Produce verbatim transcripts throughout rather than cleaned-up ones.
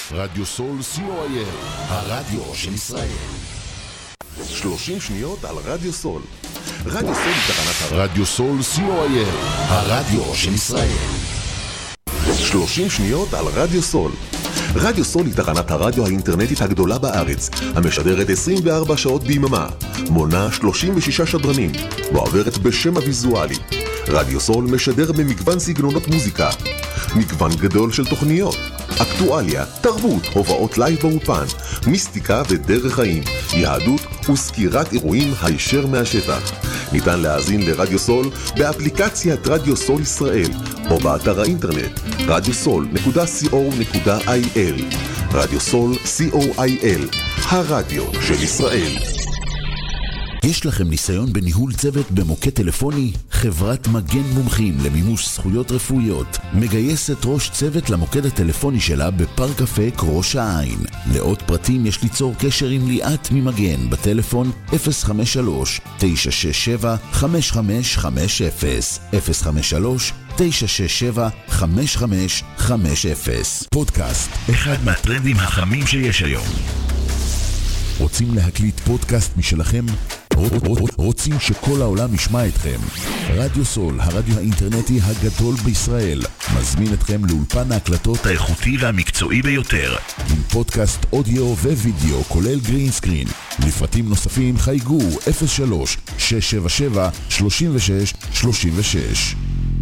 רדיו סול סי או איי אל, הרדיו של ישראל. שלושים שניות על רדיו סול. רדיו סול היא תחנת הרדיו סול סי או איי אל, הרדיו של ישראל. שלושים שניות על רדיו סול. רדיו סול היא תחנת הרדיו האינטרנטית הגדולה בארץ, המשדרת עשרים וארבע שעות ביממה, מונה שלושים ושישה שדרנים, ועוברת בשם הוויזואלי. רדיו סול משדר במגוון סגנונות מוזיקה, מגוון גדול של תוכניות, אקטואליה, תרבות, הובאות לייב באופן, מיסטיקה ודרך חיים, יהדות וסקירת אירועים הישר מהשטח. ניתן להאזין לרדיו סול באפליקציית רדיו סול ישראל, או באתר האינטרנט רדיו סול נקודה סי או נקודה איי אל. רדיו סול סי או איי אל, הרדיו של ישראל. יש לכם ניסיון בניהול צוות במוקד טלפוני? חברת מגן מומחים למימוש זכויות רפואיות מגייסת ראש צוות למוקד הטלפוני שלה בפארק אפק ראש העין. לעוד פרטים יש ליצור קשר עם ליאת ממגן בטלפון אפס חמש שלוש תשע שש שבע חמש חמש חמש אפס אפס חמש שלוש תשע שש שבע חמש חמש חמש אפס. פודקאסט, אחד מהטרנדים החמים שיש היום. רוצים להקליט פודקאסט משלכם? רוצים שכל העולם ישמע אתכם? רדיו סול, הרדיו האינטרנטי הגדול בישראל, מזמין אתכם לאולפן ההקלטות האיכותי והמקצועי ביותר, עם פודקאסט אודיו ווידאו כולל גרין סקרין. לפרטים נוספים חייגו אפס שלוש שש שבע שבע שלוש שש שלוש שש.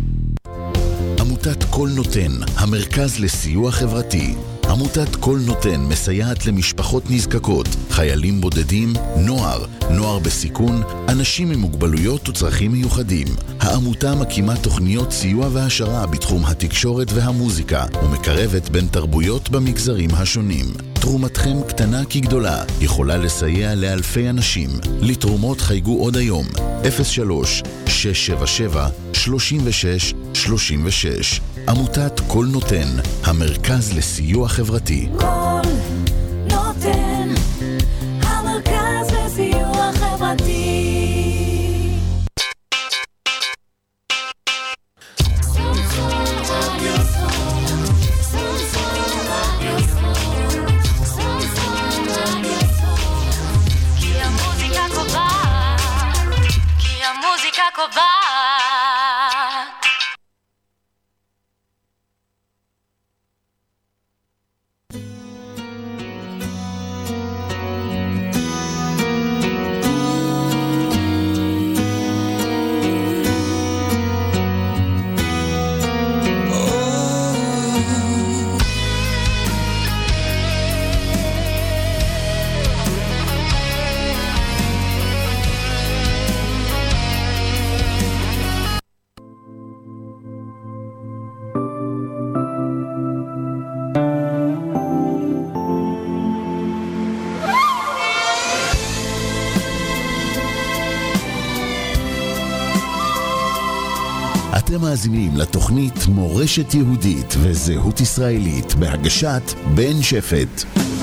עמותת כל נותן, המרכז לסיוע חברתי. עמותת כל נותן מסייעת למשפחות נזקקות, חיילים בודדים, נוער, נוער בסיכון, אנשים עם מוגבלויות וצרכים מיוחדים. העמותה מקימה תוכניות סיוע והשרה בתחום התקשורת והמוזיקה, ומקרבת בין תרבויות במגזרים השונים. תרומתכם קטנה כגדולה, יכולה לסייע לאלפי אנשים. לתרומות חייגו עוד היום, אפס שלוש שש שבע שבע שלוש שש שלוש שש. עמותת כל נותן, המרכז לסיוע חברתי. כל נותן, המרכז לסיוע חברתי. כי המוזיקה קובעת, כי המוזיקה קובעת. אתם מאזינים לתוכנית מורשת יהודית וזהות ישראלית בהגשת בן שפט.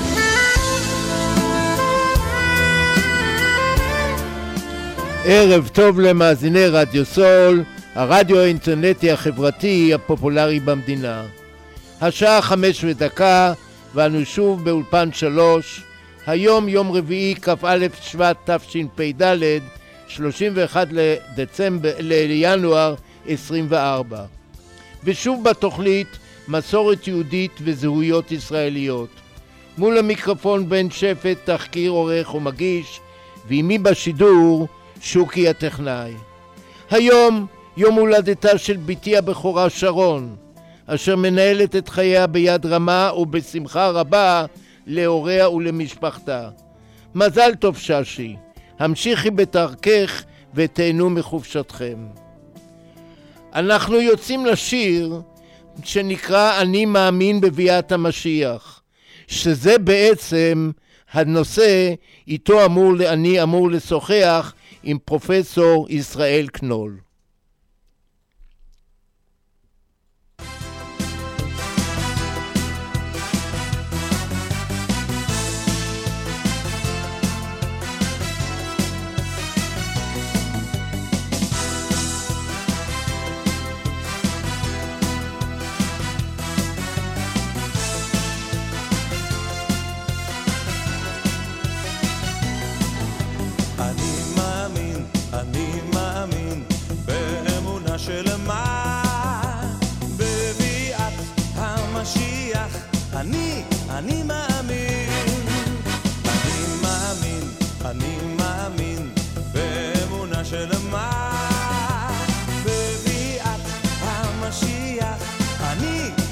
ערב טוב למאזיני רדיו סול, הרדיו האינטרנטי החברתי הפופולרי במדינה. השעה חמש ודקה ואנו שוב באולפן שלוש. היום יום רביעי כ"א שבט תשפ"ד, שלושים ואחד לדצמבר לינואר עשרים וארבע. ושוב בתוכנית מסורת יהודית וזהויות ישראליות. מול המיקרופון בן שפט, תחקיר עורך ומגיש, ועימי בשידור שוקי הטכנאי. היום יום הולדתה של ביתי הבכורה שרון, אשר מנהלת את חייה ביד רמה ובשמחה רבה להוריה ולמשפחתה. מזל טוב ששי, המשיכי בתרכך ותהנו מחופשתכם. אנחנו יוצאים לשיר שנקרא אני מאמין בביאת המשיח, שזה בעצם הנושא איתו אמור, אני אמור לשוחח עם פרופסור ישראל קנול.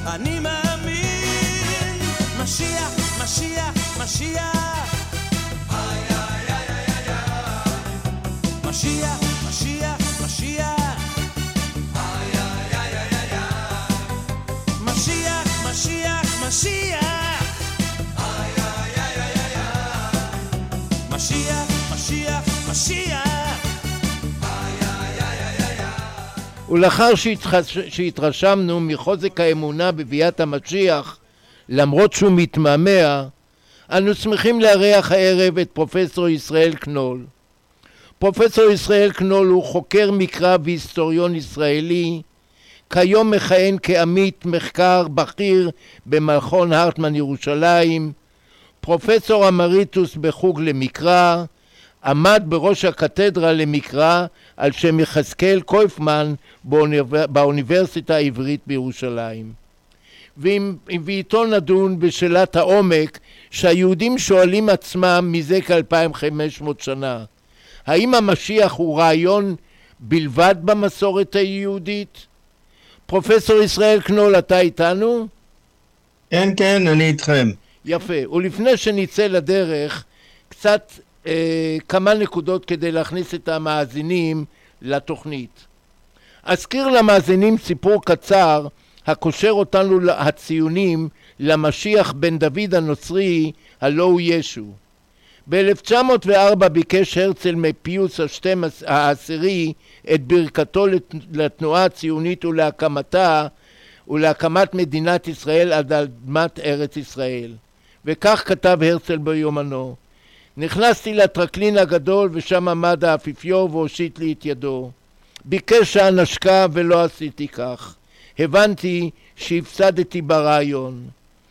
אני מאמין, משיח, משיח, משיח, איי איי איי איי איי, משיח, משיח, משיח, איי איי איי איי איי, משיח, משיח, משיח, איי איי איי איי איי, משיח, משיח, משיח. ולאחר שהתחש... שהתרשמנו מחוזק האמונה בביאת המשיח, למרות שהוא מתמהמה, אנו שמחים לארח הערב את פרופסור ישראל קנול. פרופסור ישראל קנול הוא חוקר מקרא והיסטוריון ישראלי, כיום מכהן כעמית מחקר בכיר במכון הרטמן ירושלים, פרופסור אמריטוס בחוג למקרא, עמד בראש הקתדרה למקרא על שם יחזקאל קויפמן באוניבר... באוניברסיטה העברית בירושלים. ואיתו נדון בשאלת העומק שהיהודים שואלים עצמם מזה כ-אלפיים וחמש מאות שנה. האם המשיח הוא רעיון בלבד במסורת היהודית? פרופסור ישראל קנול, אתה איתנו? כן, כן, אני איתכם. יפה. ולפני שנצא לדרך, קצת אה, כמה נקודות כדי להכניס את המאזינים לתוכנית. אזכיר למאזינים סיפור קצר הקושר אותנו הציונים למשיח בן דוד הנוצרי, הלא הוא ישו. ב-אלף תשע מאות וארבע ביקש הרצל מפיוס השתים העשירי את ברכתו לתנועה הציונית ולהקמתה ולהקמת מדינת ישראל על אדמת ארץ ישראל. וכך כתב הרצל ביומנו: נכנסתי לטרקלין הגדול ושם עמד האפיפיור והושיט לי את ידו. ביקש שהנשקה ולא עשיתי כך. הבנתי שהפסדתי ברעיון.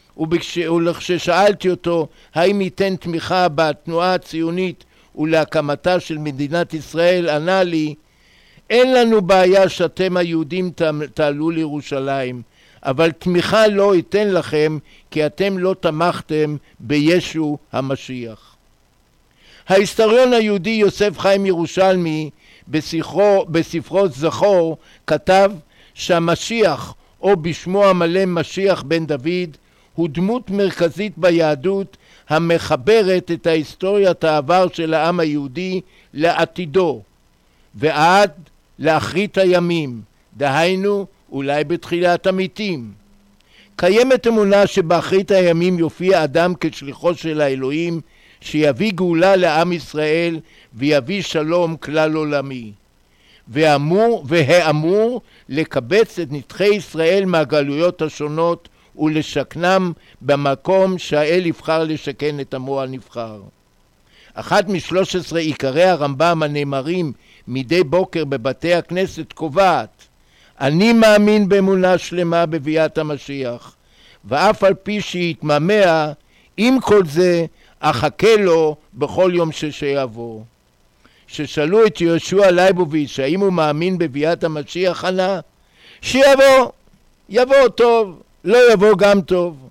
וכששאלתי אותו האם ייתן תמיכה בתנועה הציונית ולהקמתה של מדינת ישראל, ענה לי: אין לנו בעיה שאתם היהודים תעלו לירושלים, אבל תמיכה לא ייתן לכם כי אתם לא תמכתם בישו המשיח. ההיסטוריון היהודי יוסף חיים ירושלמי בספרו, בספרו זכור כתב שהמשיח, או בשמו המלא משיח בן דוד, הוא דמות מרכזית ביהדות המחברת את ההיסטוריית העבר של העם היהודי לעתידו ועד לאחרית הימים, דהיינו אולי בתחילת המתים. קיימת אמונה שבאחרית הימים יופיע אדם כשליחו של האלוהים שיביא גאולה לעם ישראל ויביא שלום כלל עולמי, ואמור, והאמור לקבץ את נדחי ישראל מהגלויות השונות ולשכנם במקום שהאל יבחר לשכן את עמו הנבחר. אחד משלוש עשרה עיקרי הרמב"ם הנאמרים מדי בוקר בבתי הכנסת קובעת: אני מאמין באמונה שלמה בביאת המשיח, ואף על פי שיתמהמה, עם כל זה אחכה לו בכל יום שיבוא. ששאלו את יהושע לייבוביץ' האם הוא מאמין בביאת המשיח, ענה: שיבוא, יבוא טוב, לא יבוא גם טוב.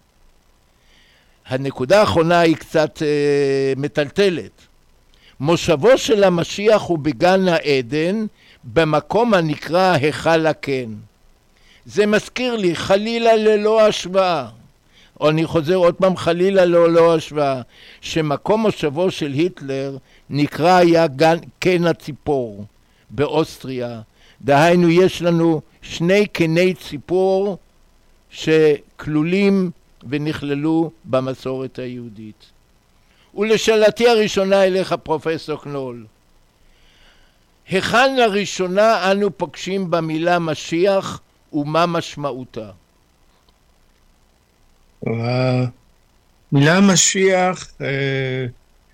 הנקודה האחרונה היא קצת אה, מטלטלת. מושבו של המשיח הוא בגן העדן, במקום הנקרא היכל הקן. זה מזכיר לי, חלילה ללא השוואה, או אני חוזר עוד פעם, חלילה ללא השוואה, שמקום מושבו של היטלר נקרא היה גן, קן הציפור באוסטריה. דהיינו יש לנו שני קני ציפור שכלולים ונכללו במסורת היהודית. ולשאלתי הראשונה אליך פרופסור קנול, היכן לראשונה אנו פוגשים במילה משיח ומה משמעותה? המילה משיח אה,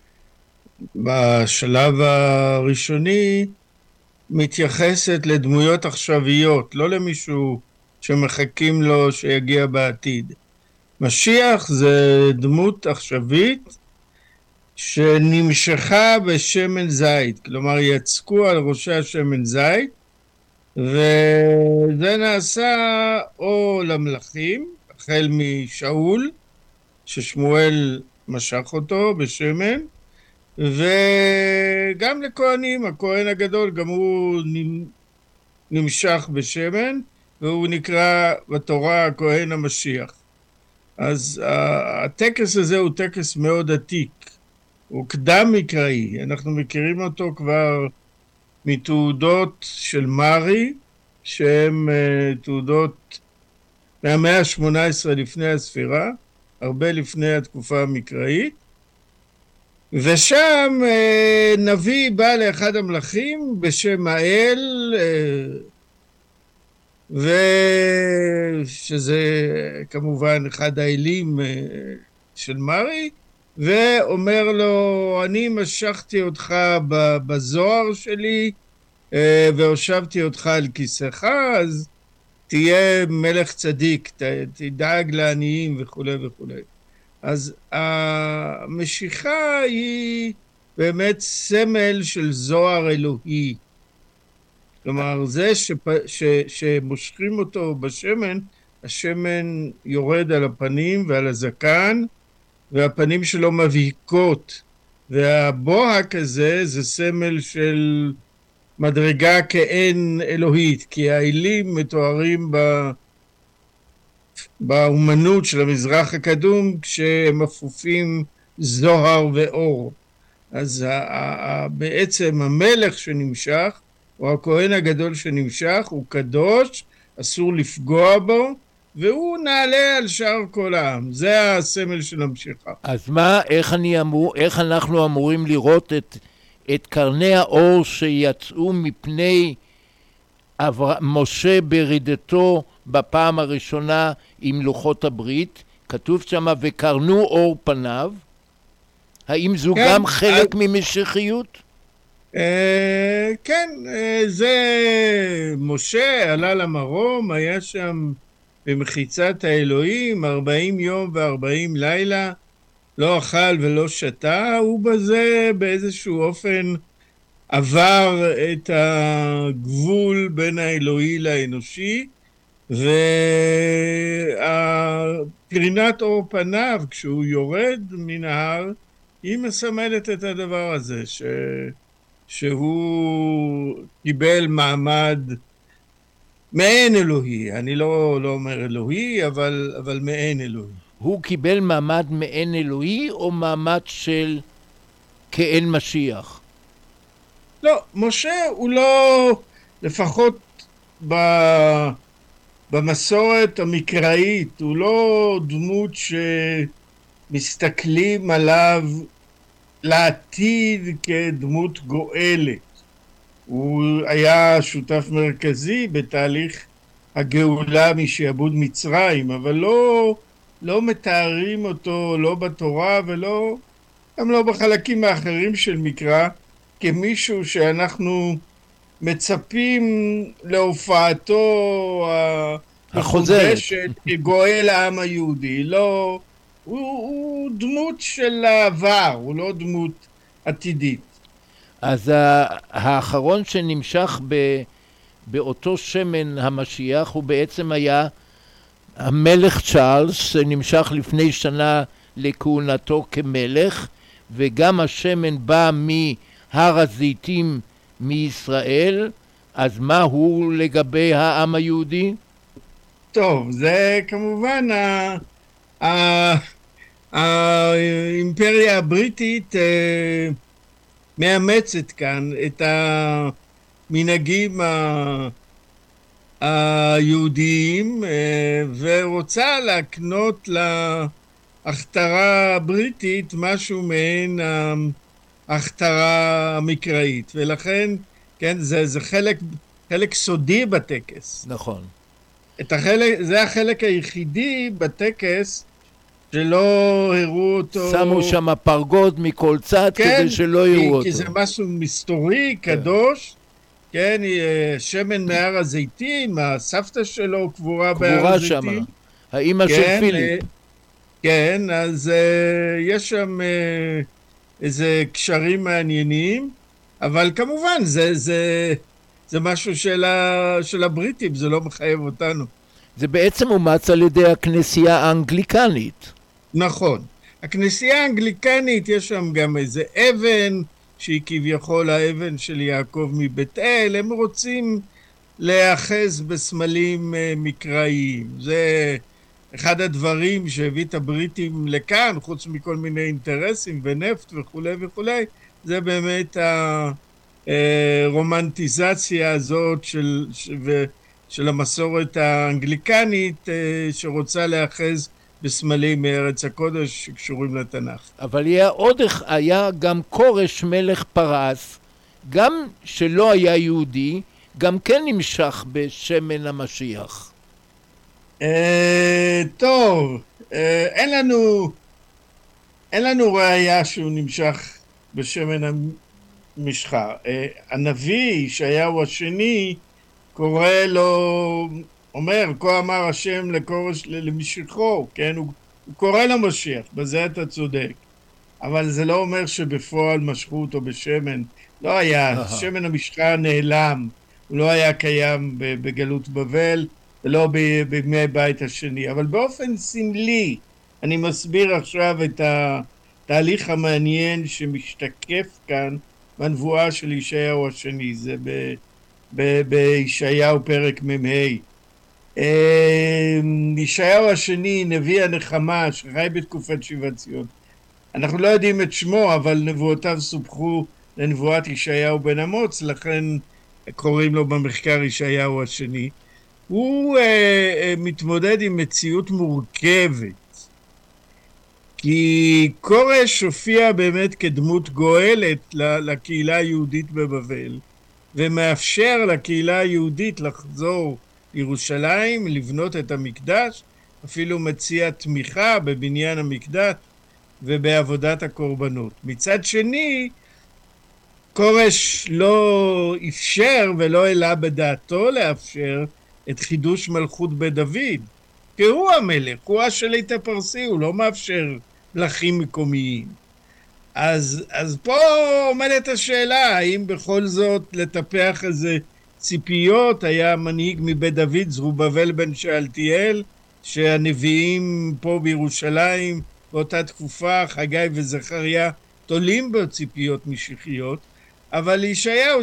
בשלב הראשוני מתייחסת לדמויות עכשוויות, לא למישהו שמחכים לו שיגיע בעתיד. משיח זה דמות עכשווית שנמשכה בשמן זית, כלומר יצקו על ראשה שמן זית, וזה נעשה או למלכים, החל משאול, ששמואל משך אותו בשמן, וגם לכהנים, הכהן הגדול גם הוא נמשך בשמן, והוא נקרא בתורה הכהן המשיח. אז הטקס הזה הוא טקס מאוד עתיק, הוא קדם מקראי, אנחנו מכירים אותו כבר מתעודות של מרי, שהן תעודות מהמאה ה-שמונה עשרה לפני הספירה, הרבה לפני התקופה המקראית, ושם נביא בא לאחד המלכים בשם האל, ושזה כמובן אחד האלים של מרי, ואומר לו, אני משכתי אותך בזוהר שלי, והושבתי אותך על כיסאך, אז תהיה מלך צדיק, תדאג לעניים וכו' וכו'. אז המשיכה היא באמת סמל של זוהר אלוהי. כלומר, זה שפ... ש... שמושכים אותו בשמן, השמן יורד על הפנים ועל הזקן, והפנים שלו מבהיקות. והבוהק הזה זה סמל של מדרגה כאין אלוהית, כי האלים מתוארים ב... באומנות של המזרח הקדום כשהם אפופים זוהר ואור. אז ה... ה... בעצם המלך שנמשך, או הכהן הגדול שנמשך, הוא קדוש, אסור לפגוע בו, והוא נעלה על שאר כל העם. זה הסמל של המשיכה. אז מה, איך, אני אמור, איך אנחנו אמורים לראות את, את קרני האור שיצאו מפני עבר, משה ברידתו בפעם הראשונה עם לוחות הברית? כתוב שם, וקרנו אור פניו. האם זו כן, גם חלק אז... ממשיחיות? Uh, כן, uh, זה משה עלה למרום, היה שם במחיצת האלוהים ארבעים יום וארבעים לילה, לא אכל ולא שתה, הוא בזה באיזשהו אופן עבר את הגבול בין האלוהי לאנושי, והקרינת אור פניו כשהוא יורד מן ההר היא מסמלת את הדבר הזה, ש... שהוא קיבל מעמד מעין אלוהי. אני לא, לא אומר אלוהי, אבל, אבל מעין אלוהי. הוא קיבל מעמד מעין אלוהי או מעמד של כאין משיח? לא, משה הוא לא, לפחות ב, במסורת המקראית, הוא לא דמות שמסתכלים עליו לעתיד כדמות גואלת. הוא היה שותף מרכזי בתהליך הגאולה משעבוד מצרים, אבל לא, לא מתארים אותו, לא בתורה ולא, גם לא בחלקים האחרים של מקרא, כמישהו שאנחנו מצפים להופעתו החודשת כגואל העם היהודי. לא, הוא, הוא דמות של העבר, הוא לא דמות עתידית. אז האחרון שנמשך ב, באותו שמן המשיח הוא בעצם היה המלך צ'ארלס, שנמשך לפני שנה לכהונתו כמלך, וגם השמן בא מהר הזיתים מישראל. אז מה הוא לגבי העם היהודי? טוב, זה כמובן ה... ה... האימפריה הבריטית מאמצת כאן את המנהגים היהודיים ורוצה להקנות להכתרה הבריטית משהו מעין ההכתרה המקראית, ולכן כן, זה, זה חלק, חלק סודי בטקס. נכון. את החלק, זה החלק היחידי בטקס שלא הראו אותו... שמו שם פרגוד מכל צד, כן, כדי שלא יראו אותו. כי זה משהו מסתורי, קדוש, כן, שמן מהר הזיתים, הסבתא שלו קבורה בהר הזיתים. קבורה שם, האמא כן, של פיליפ. כן, אז uh, יש שם uh, איזה קשרים מעניינים, אבל כמובן זה, זה, זה משהו של, ה, של הבריטים, זה לא מחייב אותנו. זה בעצם אומץ על ידי הכנסייה האנגליקנית. נכון. הכנסייה האנגליקנית, יש שם גם איזה אבן, שהיא כביכול האבן של יעקב מבית אל. הם רוצים להיאחז בסמלים אה, מקראיים. זה אחד הדברים שהביא את הבריטים לכאן, חוץ מכל מיני אינטרסים ונפט וכולי וכולי, זה באמת הרומנטיזציה הזאת של, של, של המסורת האנגליקנית שרוצה להיאחז בסמלים מארץ הקודש שקשורים לתנ"ך. אבל היה עוד, היה גם כורש מלך פרס, גם שלא היה יהודי, גם כן נמשך בשמן המשיח. אה, טוב, אה, אין לנו, אין לנו ראיה שהוא נמשך בשמן המשחה. אה, הנביא ישעיהו השני קורא לו, אומר, כה אמר השם לכורש למשיחו, כן? הוא, הוא קורא למשיח, בזה אתה צודק. אבל זה לא אומר שבפועל משכו אותו בשמן. לא היה, שמן המשחה נעלם, הוא לא היה קיים בגלות בבל, ולא בימי בית השני. אבל באופן סמלי, אני מסביר עכשיו את התהליך המעניין שמשתקף כאן בנבואה של ישעיהו השני, זה ב... בישעיהו פרק מ"ה. ישעיהו השני, נביא הנחמה, שחי בתקופת שיבת ציון. אנחנו לא יודעים את שמו, אבל נבואותיו סופחו לנבואת ישעיהו בן אמוץ, לכן קוראים לו במחקר ישעיהו השני. הוא uh, מתמודד עם מציאות מורכבת, כי כורש הופיע באמת כדמות גואלת לקהילה היהודית בבבל, ומאפשר לקהילה היהודית לחזור לירושלים, לבנות את המקדש, אפילו מציע תמיכה בבניין המקדש ובעבודת הקורבנות. מצד שני, כורש לא אפשר ולא העלה בדעתו לאפשר את חידוש מלכות בית דוד, כי הוא המלך, הוא השליט הפרסי, הוא לא מאפשר מלכים מקומיים. אז, אז פה עומדת השאלה, האם בכל זאת לטפח איזה ציפיות, היה מנהיג מבית דוד, זרובבל בן שאלתיאל, שהנביאים פה בירושלים, באותה תקופה, חגי וזכריה, תולים בו ציפיות משיחיות, אבל ישעיהו,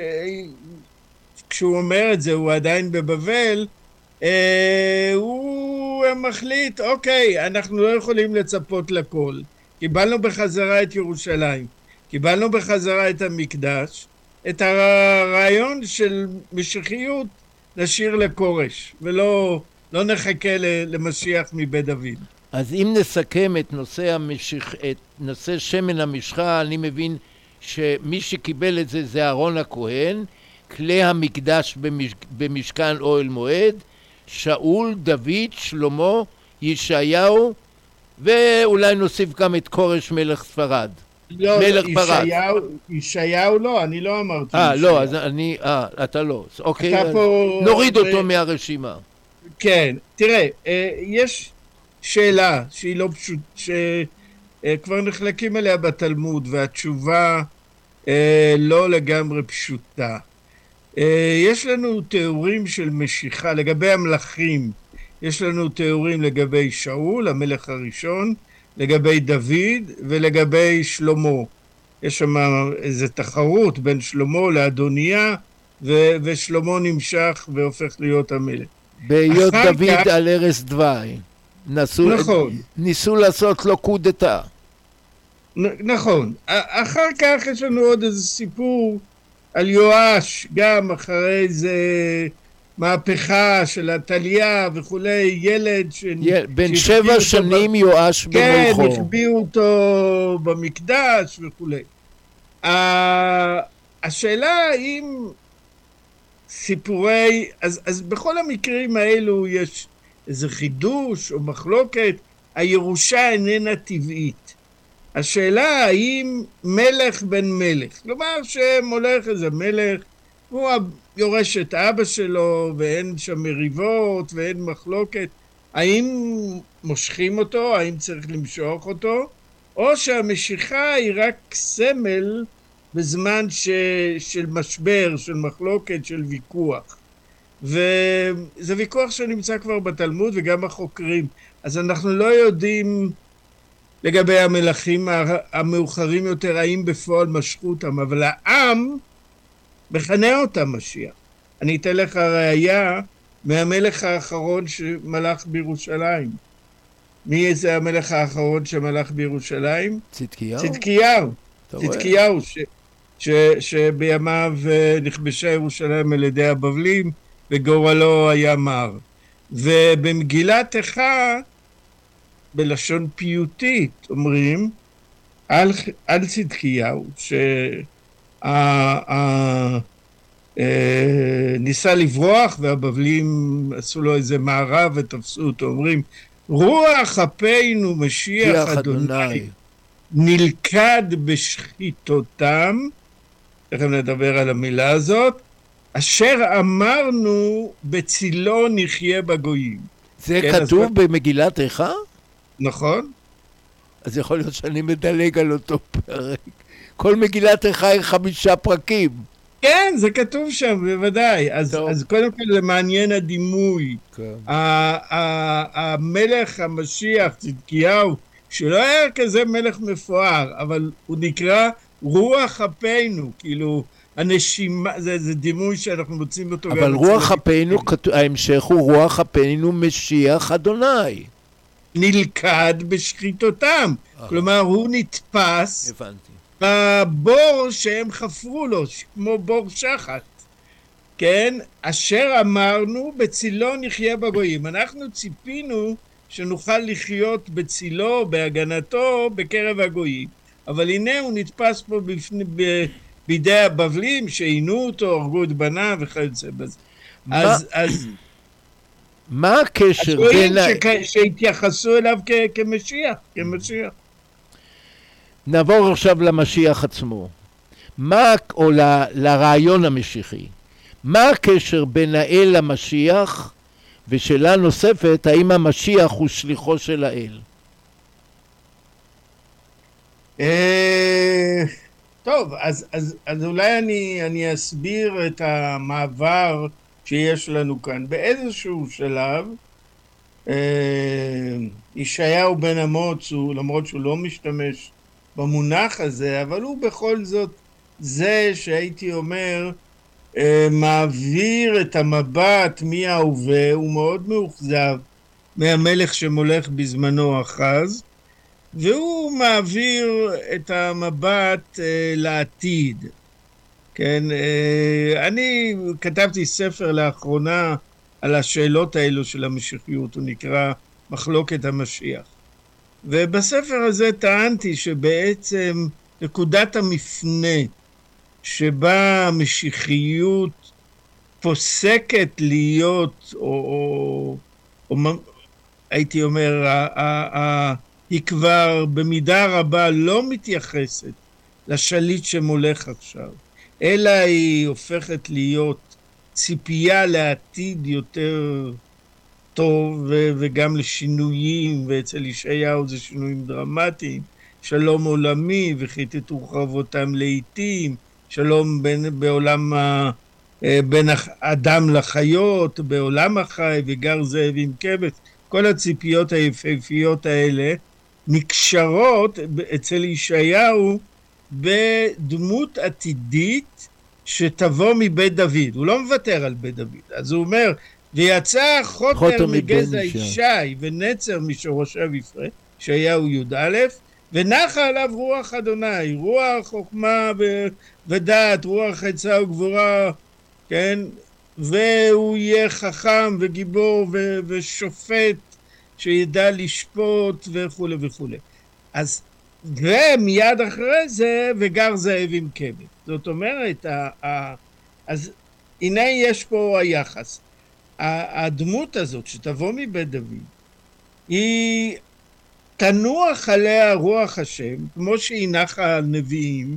כשהוא אומר את זה, הוא עדיין בבבל, אה, הוא מחליט, אוקיי, אנחנו לא יכולים לצפות לכל. קיבלנו בחזרה את ירושלים, קיבלנו בחזרה את המקדש, את הרעיון של משיחיות נשאיר לכורש, ולא לא נחכה למשיח מבית דוד. אז אם נסכם את נושא, המשיח, את נושא שמן המשחה, אני מבין שמי שקיבל את זה זה אהרון הכהן, כלי המקדש במש... במשכן אוהל מועד, שאול, דוד, שלמה, ישעיהו, ואולי נוסיף גם את כורש מלך ספרד. לא, מלך פרס. ישעיהו לא, אני לא אמרתי. אה, לא, אז אני, אה, אתה לא. אוקיי, אתה פה... נוריד אותו מהרשימה. כן, תראה, יש שאלה שהיא לא פשוט, שכבר נחלקים עליה בתלמוד, והתשובה לא לגמרי פשוטה. יש לנו תיאורים של משיכה לגבי המלכים, יש לנו תיאורים לגבי שאול, המלך הראשון, לגבי דוד ולגבי שלמה. יש שם איזו תחרות בין שלמה לאדוניה, ו- ושלמה נמשך והופך להיות המלך. בהיות דוד כך... על ערש דווי. נסו... נכון. ניסו לעשות לו קודתה. נ- נכון. אחר כך יש לנו עוד איזה סיפור על יואש, גם אחרי איזה מהפכה של התליה וכולי, ילד ש... יל... בן שבע שנים ב... יואש במולכו. כן, החביאו אותו במקדש וכולי. השאלה האם סיפורי, אז, אז בכל המקרים האלו יש איזה חידוש או מחלוקת, הירושה איננה טבעית. השאלה האם מלך בן מלך, כלומר שמולך איזה מלך, הוא יורש את אבא שלו ואין שם מריבות ואין מחלוקת, האם מושכים אותו, האם צריך למשוך אותו, או שהמשיכה היא רק סמל בזמן ש... של משבר, של מחלוקת, של ויכוח. וזה ויכוח שנמצא כבר בתלמוד וגם החוקרים. אז אנחנו לא יודעים לגבי המלכים המאוחרים יותר, האם בפועל משכו אותם, אבל העם מכנה אותם משיח. אני אתן לך ראייה מהמלך האחרון שמלך בירושלים. מי זה המלך האחרון שמלך בירושלים? צדקיהו? צדקיהו. אתה רואה? צדקיהו, ש, ש, שבימיו אה, נכבשה ירושלים על ידי הבבלים, וגורלו היה מר. ובמגילת איכה, בלשון פיוטית, אומרים, על, על צדקיהו, שניסה לברוח, והבבלים עשו לו איזה מערב ותפסו אותו, אומרים, רוח אפינו משיח אדוני, נלכד בשחיתותם, תכף נדבר על המילה הזאת, אשר אמרנו בצילו נחיה בגויים. זה כן, כתוב אז... במגילת איכה? נכון. אז יכול להיות שאני מדלג על אותו פרק. כל מגילת איכה היא חמישה פרקים. כן, זה כתוב שם, בוודאי. אז, אז קודם כל זה מעניין הדימוי. כן. המלך המשיח, צדקיהו, שלא היה כזה מלך מפואר, אבל הוא נקרא רוח אפינו, כאילו הנשימה, זה, זה דימוי שאנחנו מוצאים אותו. אבל רוח אפינו, ההמשך הוא רוח אפינו משיח אדוני. נלכד בשחיתותם. כלומר, הוא נתפס הבנתי. בבור שהם חפרו לו, כמו בור שחת. כן? אשר אמרנו, בצילו נחיה בגויים. אנחנו ציפינו שנוכל לחיות בצילו, בהגנתו, בקרב הגויים. אבל הנה הוא נתפס פה בפני, ב, בידי הבבלים, שעינו אותו, הרגו את בניו וכיוצא בזה. מה, אז, אז, מה הקשר אז בין... ש, שהתייחסו אליו כ, כמשיח, כמשיח. נעבור עכשיו למשיח עצמו. מה, או ל, לרעיון המשיחי. מה הקשר בין האל למשיח, ושאלה נוספת, האם המשיח הוא שליחו של האל? טוב, אז, אז, אז אולי אני, אני אסביר את המעבר שיש לנו כאן. באיזשהו שלב, ישעיהו בן אמוץ, למרות שהוא לא משתמש במונח הזה, אבל הוא בכל זאת זה שהייתי אומר, מעביר את המבט מההווה, הוא מאוד מאוכזב מהמלך שמולך בזמנו אחז, והוא מעביר את המבט לעתיד. כן, אני כתבתי ספר לאחרונה על השאלות האלו של המשיחיות, הוא נקרא מחלוקת המשיח. ובספר הזה טענתי שבעצם נקודת המפנה שבה המשיחיות פוסקת להיות, או, או, או הייתי אומר, ה, ה, ה, היא כבר במידה רבה לא מתייחסת לשליט שמולך עכשיו, אלא היא הופכת להיות ציפייה לעתיד יותר טוב ו- וגם לשינויים, ואצל ישעיהו זה שינויים דרמטיים, שלום עולמי וכיתתו חרבותם לעתים, שלום בין, בעולם ה, בין האדם לחיות, בעולם החי וגר זאב עם כבש. כל הציפיות היפהפיות האלה נקשרות אצל ישעיהו בדמות עתידית שתבוא מבית דוד. הוא לא מוותר על בית דוד. אז הוא אומר, ויצא חוטר, חוטר מגזע ישי ונצר משורשיו יפרח, ישעיהו י"א, ונחה עליו רוח אדוני, רוח חוכמה ודעת, רוח עצה וגבורה, כן? והוא יהיה חכם וגיבור ו- ושופט שידע לשפוט וכו' וכו'. אז ומיד אחרי זה וגר זאב עם כבש. זאת אומרת, ה- ה- אז הנה יש פה היחס. הדמות הזאת שתבוא מבית דוד היא תנוח עליה רוח השם כמו שהיא נחה על נביאים,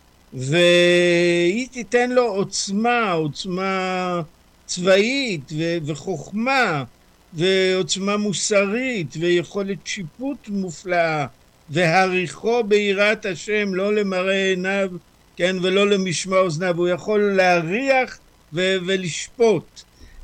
והיא תיתן לו עוצמה, עוצמה צבאית ו- וחוכמה ועוצמה מוסרית ויכולת שיפוט מופלאה והריחו ביראת השם, לא למראה עיניו, כן, ולא למשמע אוזניו. הוא יכול להריח ו- ולשפוט.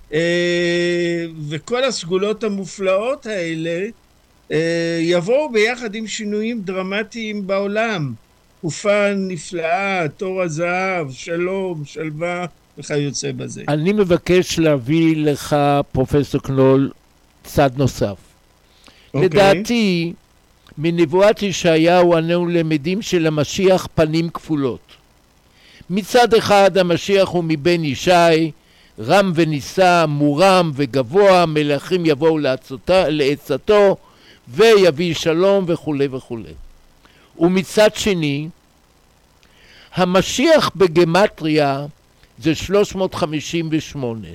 וכל הסגולות המופלאות האלה יבואו ביחד עם שינויים דרמטיים בעולם. תקופה נפלאה, תור הזהב, שלום, שלווה וכיוצא בזה. אני מבקש להביא לך, פרופסור קנול, צד נוסף. אוקיי. לדעתי, מנבואת ישעיהו אנו למדים שלמשיח פנים כפולות. מצד אחד המשיח הוא מבן ישי, רם ונישא, מורם וגבוה, מלכים יבואו לעצותו, לעצתו ויביא שלום וכו' וכו'. ומצד שני, המשיח בגמטריה זה שלוש מאות חמישים ושמונה.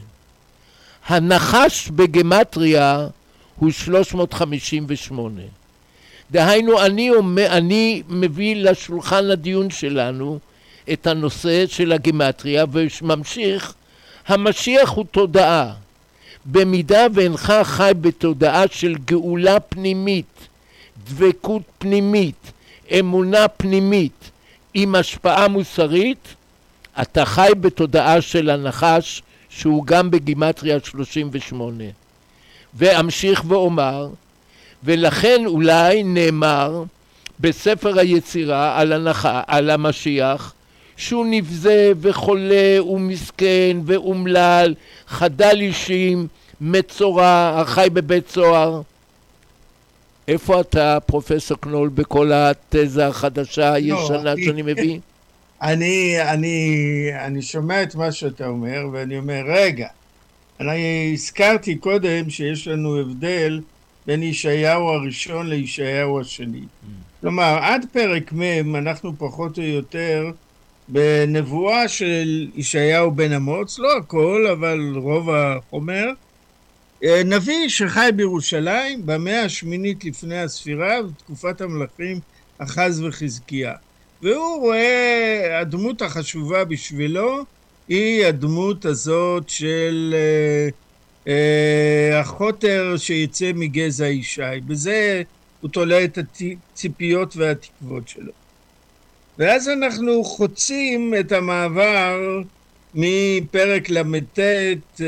הנחש בגמטריה הוא שלוש מאות חמישים ושמונה. דהיינו, אני, אני מביא לשולחן הדיון שלנו את הנושא של הגמטריה וממשיך, המשיח הוא תודעה. במידה ואינך חי בתודעה של גאולה פנימית, דבקות פנימית, אמונה פנימית, עם השפעה מוסרית, אתה חי בתודעה של הנחש שהוא גם בגימטריה שלושים ושמונה. ואמשיך ואומר, ולכן אולי נאמר בספר היצירה על, הנח... על המשיח שהוא נבזה וחולה ומסכן ואומלל, חדל אישים, מצורע, החי בבית סוהר. איפה אתה, פרופסור קנול, בכל התזה החדשה הישנה לא, שאני מביא? אני, אני, אני שומע את מה שאתה אומר, ואני אומר, רגע, אני הזכרתי קודם שיש לנו הבדל בין ישעיהו הראשון לישעיהו השני. כלומר, עד פרק מ' אנחנו פחות או יותר בנבואה של ישעיהו בן אמוץ, לא הכל, אבל רוב החומר, נביא שחי בירושלים במאה השמינית לפני הספירה, בתקופת המלכים אחז וחזקיה. והוא רואה, הדמות החשובה בשבילו היא הדמות הזאת של אה, אה, החוטר שיצא מגזע ישי. בזה הוא תולה את הציפיות והתקוות שלו. ואז אנחנו חוצים את המעבר מפרק למ"ט, אה,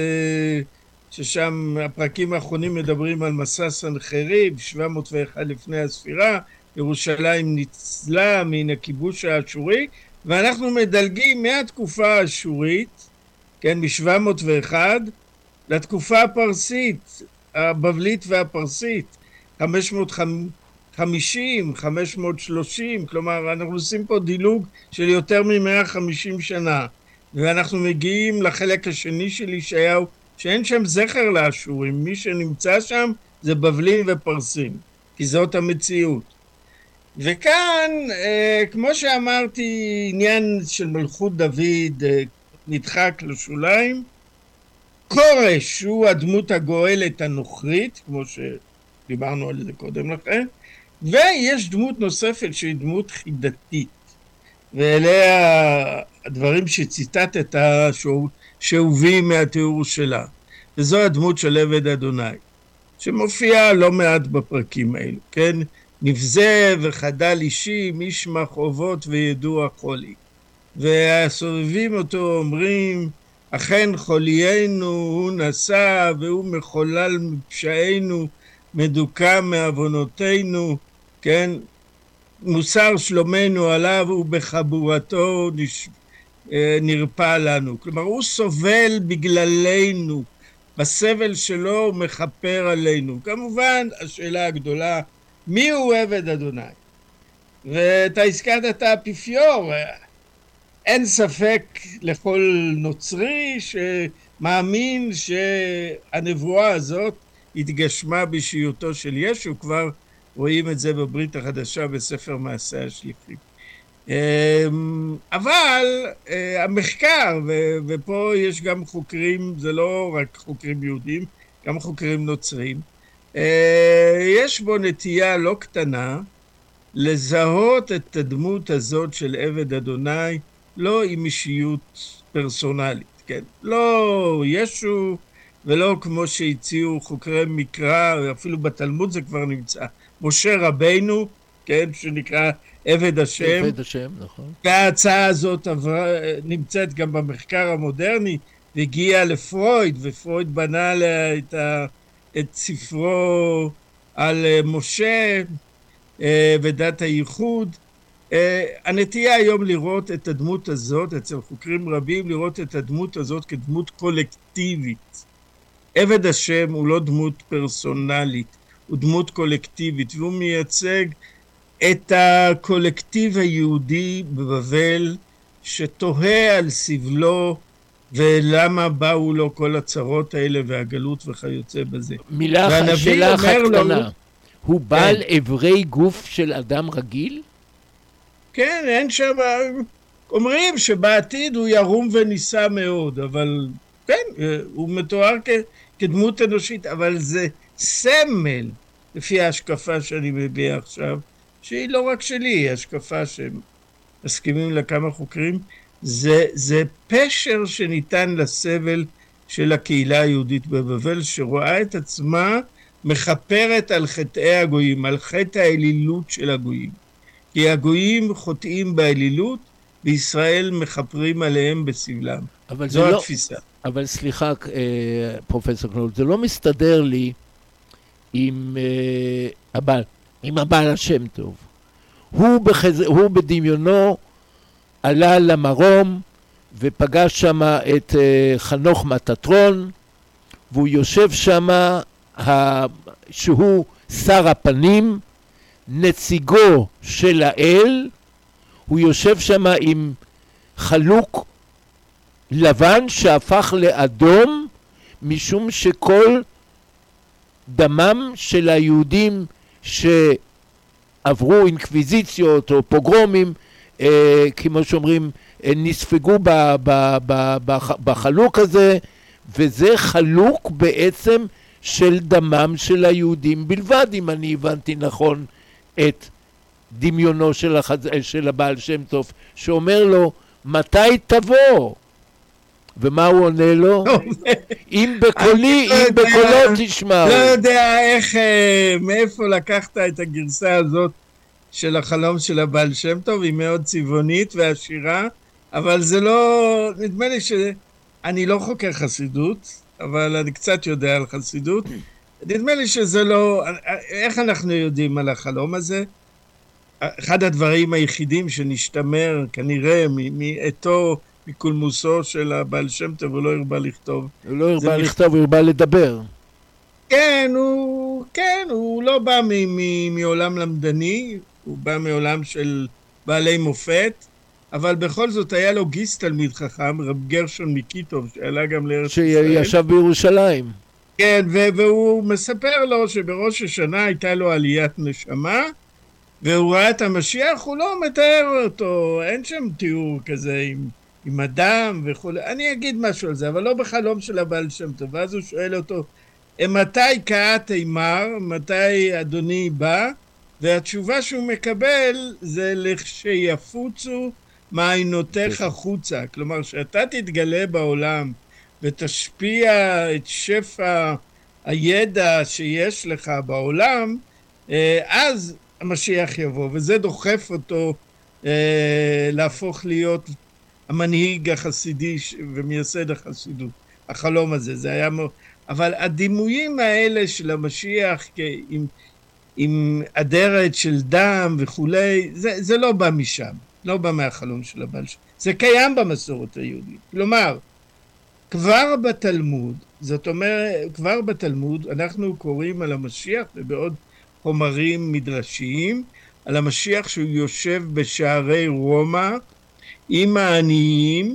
ששם הפרקים האחרונים מדברים על מסע סנחריב, שבע מאות ואחת לפני הספירה, ירושלים ניצלה מן הכיבוש האשורי, ואנחנו מדלגים מהתקופה האשורית, כן, מ-שבע מאות ואחת, לתקופה הפרסית, הבבלית והפרסית, חמש מאות חמישים, חמש מאות שלושים, כלומר אנחנו עושים פה דילוג של יותר מ-מאה וחמישים שנה, ואנחנו מגיעים לחלק השני של ישעיהו, שאין שם זכר לאשורים, מי שנמצא שם זה בבלים ופרסים, כי זאת המציאות. וכאן, אה, כמו שאמרתי, עניין של מלכות דוד אה, נדחק לשוליים. כורש הוא הדמות הגואלת הנוכרית, כמו שדיברנו על זה קודם לכן, ויש דמות נוספת שהיא דמות חידתית, ואליה הדברים שציטטת שאובים מהתיאור שלה, וזו הדמות של עבד אדוני, שמופיעה לא מעט בפרקים האלו, כן? נבזה וחדל אישי, משמע חובות וידוע חולי. והסובבים אותו אומרים, אכן חוליינו הוא נשא והוא מחולל מפשענו, מדוכא מעוונותינו, כן? מוסר שלומנו עליו ובחבורתו נש... נרפא לנו. כלומר, הוא סובל בגללנו, בסבל שלו הוא מכפר עלינו. כמובן, השאלה הגדולה, מי הוא עבד אדוני? ואתה הזכרת את האפיפיור, אין ספק לכל נוצרי שמאמין שהנבואה הזאת התגשמה באישיותו של ישו, כבר רואים את זה בברית החדשה בספר מעשי השליחים. אבל המחקר, ופה יש גם חוקרים, זה לא רק חוקרים יהודים, גם חוקרים נוצרים, יש בו נטייה לא קטנה לזהות את הדמות הזאת של עבד אדוני לא עם אישיות פרסונלית, כן? לא ישו ולא כמו שהציעו חוקרי מקרא, אפילו בתלמוד זה כבר נמצא, משה רבינו, כן, שנקרא עבד השם. עבד השם, נכון. וההצעה הזאת עברה, נמצאת גם במחקר המודרני, והגיעה לפרויד, ופרויד בנה לה את, ה, את ספרו על משה ודת הייחוד, הנטייה היום לראות את הדמות הזאת, אצל חוקרים רבים, לראות את הדמות הזאת כדמות קולקטיבית. עבד השם הוא לא דמות פרסונלית, הוא דמות קולקטיבית, והוא מייצג את הקולקטיב היהודי בבבל, שתוהה על סבלו, ולמה באו לו כל הצרות האלה והגלות וכיוצא בזה. מילה, שאלה אחת קטנה. לו, הוא בעל כן. אברי גוף של אדם רגיל? כן, אין שם... אומרים שבעתיד הוא ירום וניסה מאוד, אבל כן, הוא מתואר כ... כדמות אנושית, אבל זה סמל, לפי ההשקפה שאני מביע עכשיו, שהיא לא רק שלי, היא השקפה שמסכימים לכמה חוקרים, זה, זה פשר שניתן לסבל של הקהילה היהודית בבבל, שרואה את עצמה מחפרת על חטאי הגויים, על חטא האלילות של הגויים. כי הגויים חוטאים באלילות, בישראל מחפרים עליהם בסבלם. זו לא, התפיסה. אבל סליחה, פרופסור קנול, זה לא מסתדר לי עם הבעל, עם הבעל השם טוב. הוא, בחז... הוא בדמיונו עלה למרום ופגש שם את חנוך מטטרון, והוא יושב שם, שהוא שר הפנים, נציגו של האל, הוא יושב שם עם חלוק לבן שהפך לאדום, משום שכל דמם של היהודים שעברו אינקוויזיציות או פוגרומים, אה, כמו שאומרים, אה, נספגו ב, ב, ב, ב, בחלוק הזה, וזה חלוק בעצם של דמם של היהודים בלבד, אם אני הבנתי נכון את דמיונו של, החז... של הבעל שם טוב, שאומר לו, מתי תבוא? ומה הוא עונה לו? אם בקולי, אם בקולו תשמע. לא יודע איך, מאיפה לקחת את הגרסה הזאת של החלום של הבעל שם טוב, היא מאוד צבעונית ועשירה, אבל זה לא, נדמה לי שאני לא חוקר חסידות, אבל אני קצת יודע על חסידות, נדמה לי שזה לא, איך אנחנו יודעים על החלום הזה? אחד הדברים היחידים שנשתמר כנראה מעתו, מקולמוסו של הבעל שם טוב, הוא לא הרבה לכתוב. הוא לא הרבה לכתוב, הוא הרבה לדבר. כן, הוא, כן, הוא לא בא מ- מ- מעולם למדני, הוא בא מעולם של בעלי מופת, אבל בכל זאת היה לו גיס תלמיד חכם, רב גרשון מקיטוב, שעלה גם לארץ ישראל. שישב בירושלים. כן, ו- והוא מספר לו שבראש השנה הייתה לו עליית נשמה, והוא ראה את המשיח, הוא לא מתאר אותו, אין שם תיאור כזה עם, עם אדם וכו'. אני אגיד משהו על זה, אבל לא בחלום של הבעל שם טוב. ואז הוא שואל אותו, מתי קעת אימר, מתי אדוני בא? והתשובה שהוא מקבל זה לכשיפוצו מעיינותיך חוצה. כלומר, שאתה תתגלה בעולם ותשפיע את שפע הידע שיש לך בעולם, אז המשיח יבוא, וזה דוחף אותו אה, להפוך להיות המנהיג החסידי ומייסד החסידות. החלום הזה, זה היה מאוד... אבל הדימויים האלה של המשיח עם, עם אדרת של דם וכולי, זה, זה לא בא משם, לא בא מהחלום של הבעל שם. זה קיים במסורת היהודית. כלומר, כבר בתלמוד, זאת אומרת, כבר בתלמוד, אנחנו קוראים על המשיח ובעוד חומרים מדרשיים, על המשיח שהוא יושב בשערי רומא עם העניים,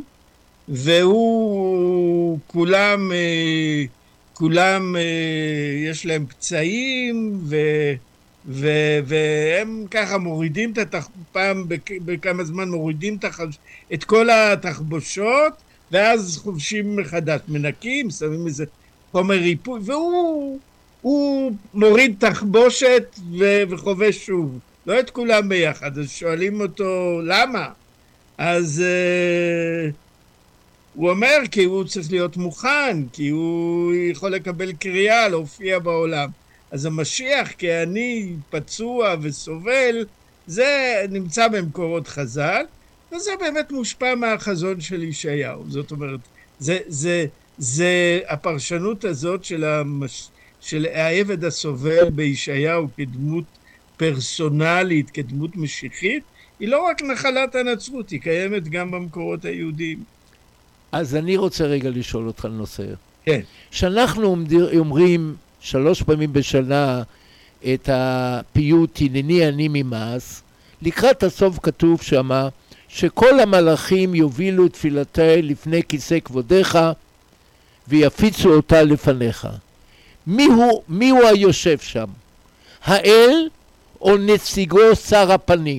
והוא כולם, כולם יש להם פצעים, ו, ו, והם ככה מורידים את התח... פעם בכמה זמן מורידים תח... את כל התחבושות, ואז חובשים מחדש, מנקים, שמים איזה חומר ריפוי, והוא הוא מוריד תחבושת ו... וחובש שוב. לא את כולם ביחד, אז שואלים אותו למה? אז uh, הוא אומר כי הוא צריך להיות מוכן, כי הוא יכול לקבל קריאה להופיע בעולם. אז המשיח כעני פצוע וסובל, זה נמצא במקורות חז"ל, וזה באמת מושפע מהחזון של ישעיהו. זאת אומרת, זה, זה, זה הפרשנות הזאת של, המש... של העבד הסובל בישעיהו כדמות פרסונלית, כדמות משיחית, היא לא רק נחלת הנצרות, היא קיימת גם במקורות היהודיים. אז אני רוצה רגע לשאול אותך נושא. כן. שאנחנו אומרים שלוש פעמים בשנה את הפיוט הנני אני ממעש, לקראת הסוף כתוב שמה שכל המלאכים יובילו תפילתי לפני כיסא כבודך ויפיצו אותה לפניך. מי הוא, מי הוא היושב שם? האל או נציגו שר הפנים?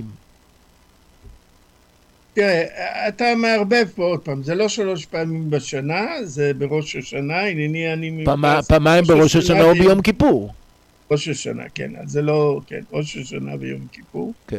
תראה, אתה מערבב פה עוד פעם, זה לא שלוש פעמים בשנה, זה בראש השנה, הנני אני ממעש. פעמיים בראש השנה או ביום כיפור. ראש השנה, כן, אז זה לא, כן, ראש השנה ביום כיפור. כן.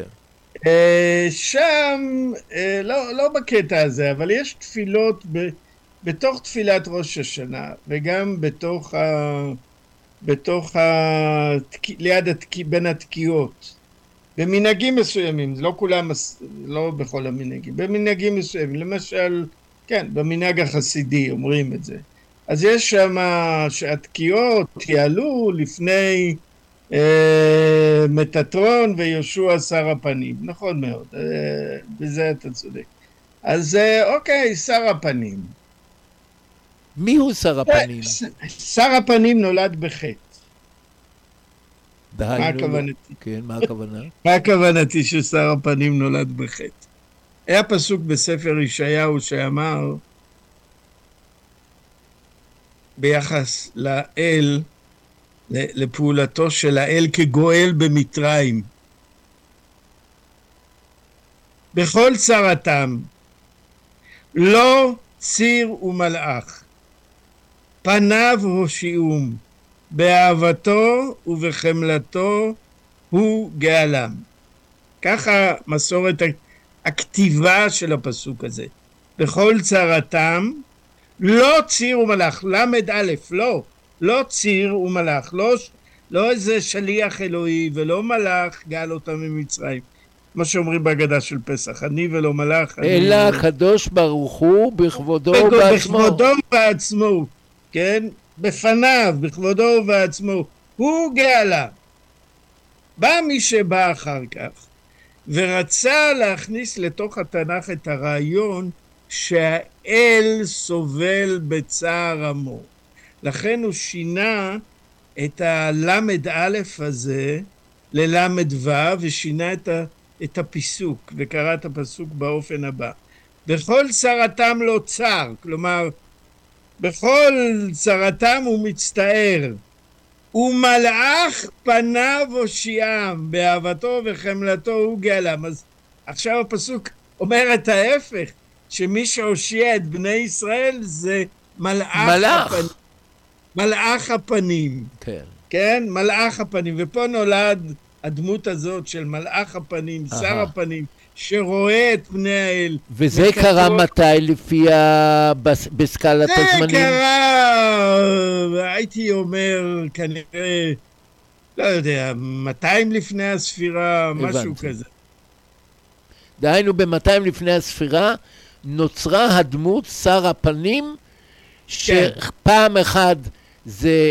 שם, לא, לא בקטע הזה, אבל יש תפילות ב, בתוך תפילת ראש השנה, וגם בתוך ה... בתוך ה... ליד התק... בין התקיעות. במנהגים מסוימים, לא כולם, לא בכל המנהגים, במנהגים מסוימים, למשל, כן, במנהג החסידי אומרים את זה. אז יש שם שהתקיעות יעלו לפני אה, מטטרון ויהושע שר הפנים, נכון מאוד, אה, בזה אתה צודק. אז אה, אוקיי, שר הפנים. מי הוא שר הפנים? שר הפנים נולד בחטא. מה הכוונתי? כן, מה הכוונה? מה הכוונתי ששר הפנים נולד בחטא? היה פסוק בספר ישעיהו שאמר ביחס לאל, לפעולתו של האל כגואל במצרים. בכל צרתם, לא ציר ומלאך, פניו הושיעום, באהבתו ובחמלתו הוא גאלם. ככה מסורת הכתיבה של הפסוק הזה. בכל צרתם, לא ציר ומלאך, למד א', לא, לא ציר ומלאך, לא, לא איזה שליח אלוהי ולא מלאך גאל אותם ממצרים. כמו שאומרים בהגדה של פסח, אני ולא מלאך. אלא הקדוש ברוך הוא בכבודו ובעצמו. בכבודו ובעצמו, כן? בפניו, בכבודו ובעצמו, הוא גאלה. בא מי שבא אחר כך, ורצה להכניס לתוך התנ"ך את הרעיון שהאל סובל בצער עמו. לכן הוא שינה את הלמד א' הזה ללמד ו' ושינה את, ה, את הפיסוק, וקרא את הפסוק באופן הבא. בכל צרתם לא צר, כלומר, בכל צרתם הוא מצטער. ומלאך פניו הושיעם, באהבתו וחמלתו הוא גאלם. אז עכשיו הפסוק אומר את ההפך, שמי שהושיע את בני ישראל זה מלאך, מלאך. הפנים. מלאך הפנים. כן. כן, מלאך הפנים. ופה נולד הדמות הזאת של מלאך הפנים, Aha. שר הפנים, שרואה את פני האל. וזה וכתוב... קרה מתי לפי ה... בסקלת הזמנים? זה קרה, הייתי אומר, כנראה, לא יודע, מאתיים לפני הספירה, הבנתי. משהו כזה. דהיינו ב-מאתיים לפני הספירה נוצרה הדמות שר הפנים, כן. שפעם אחד זה,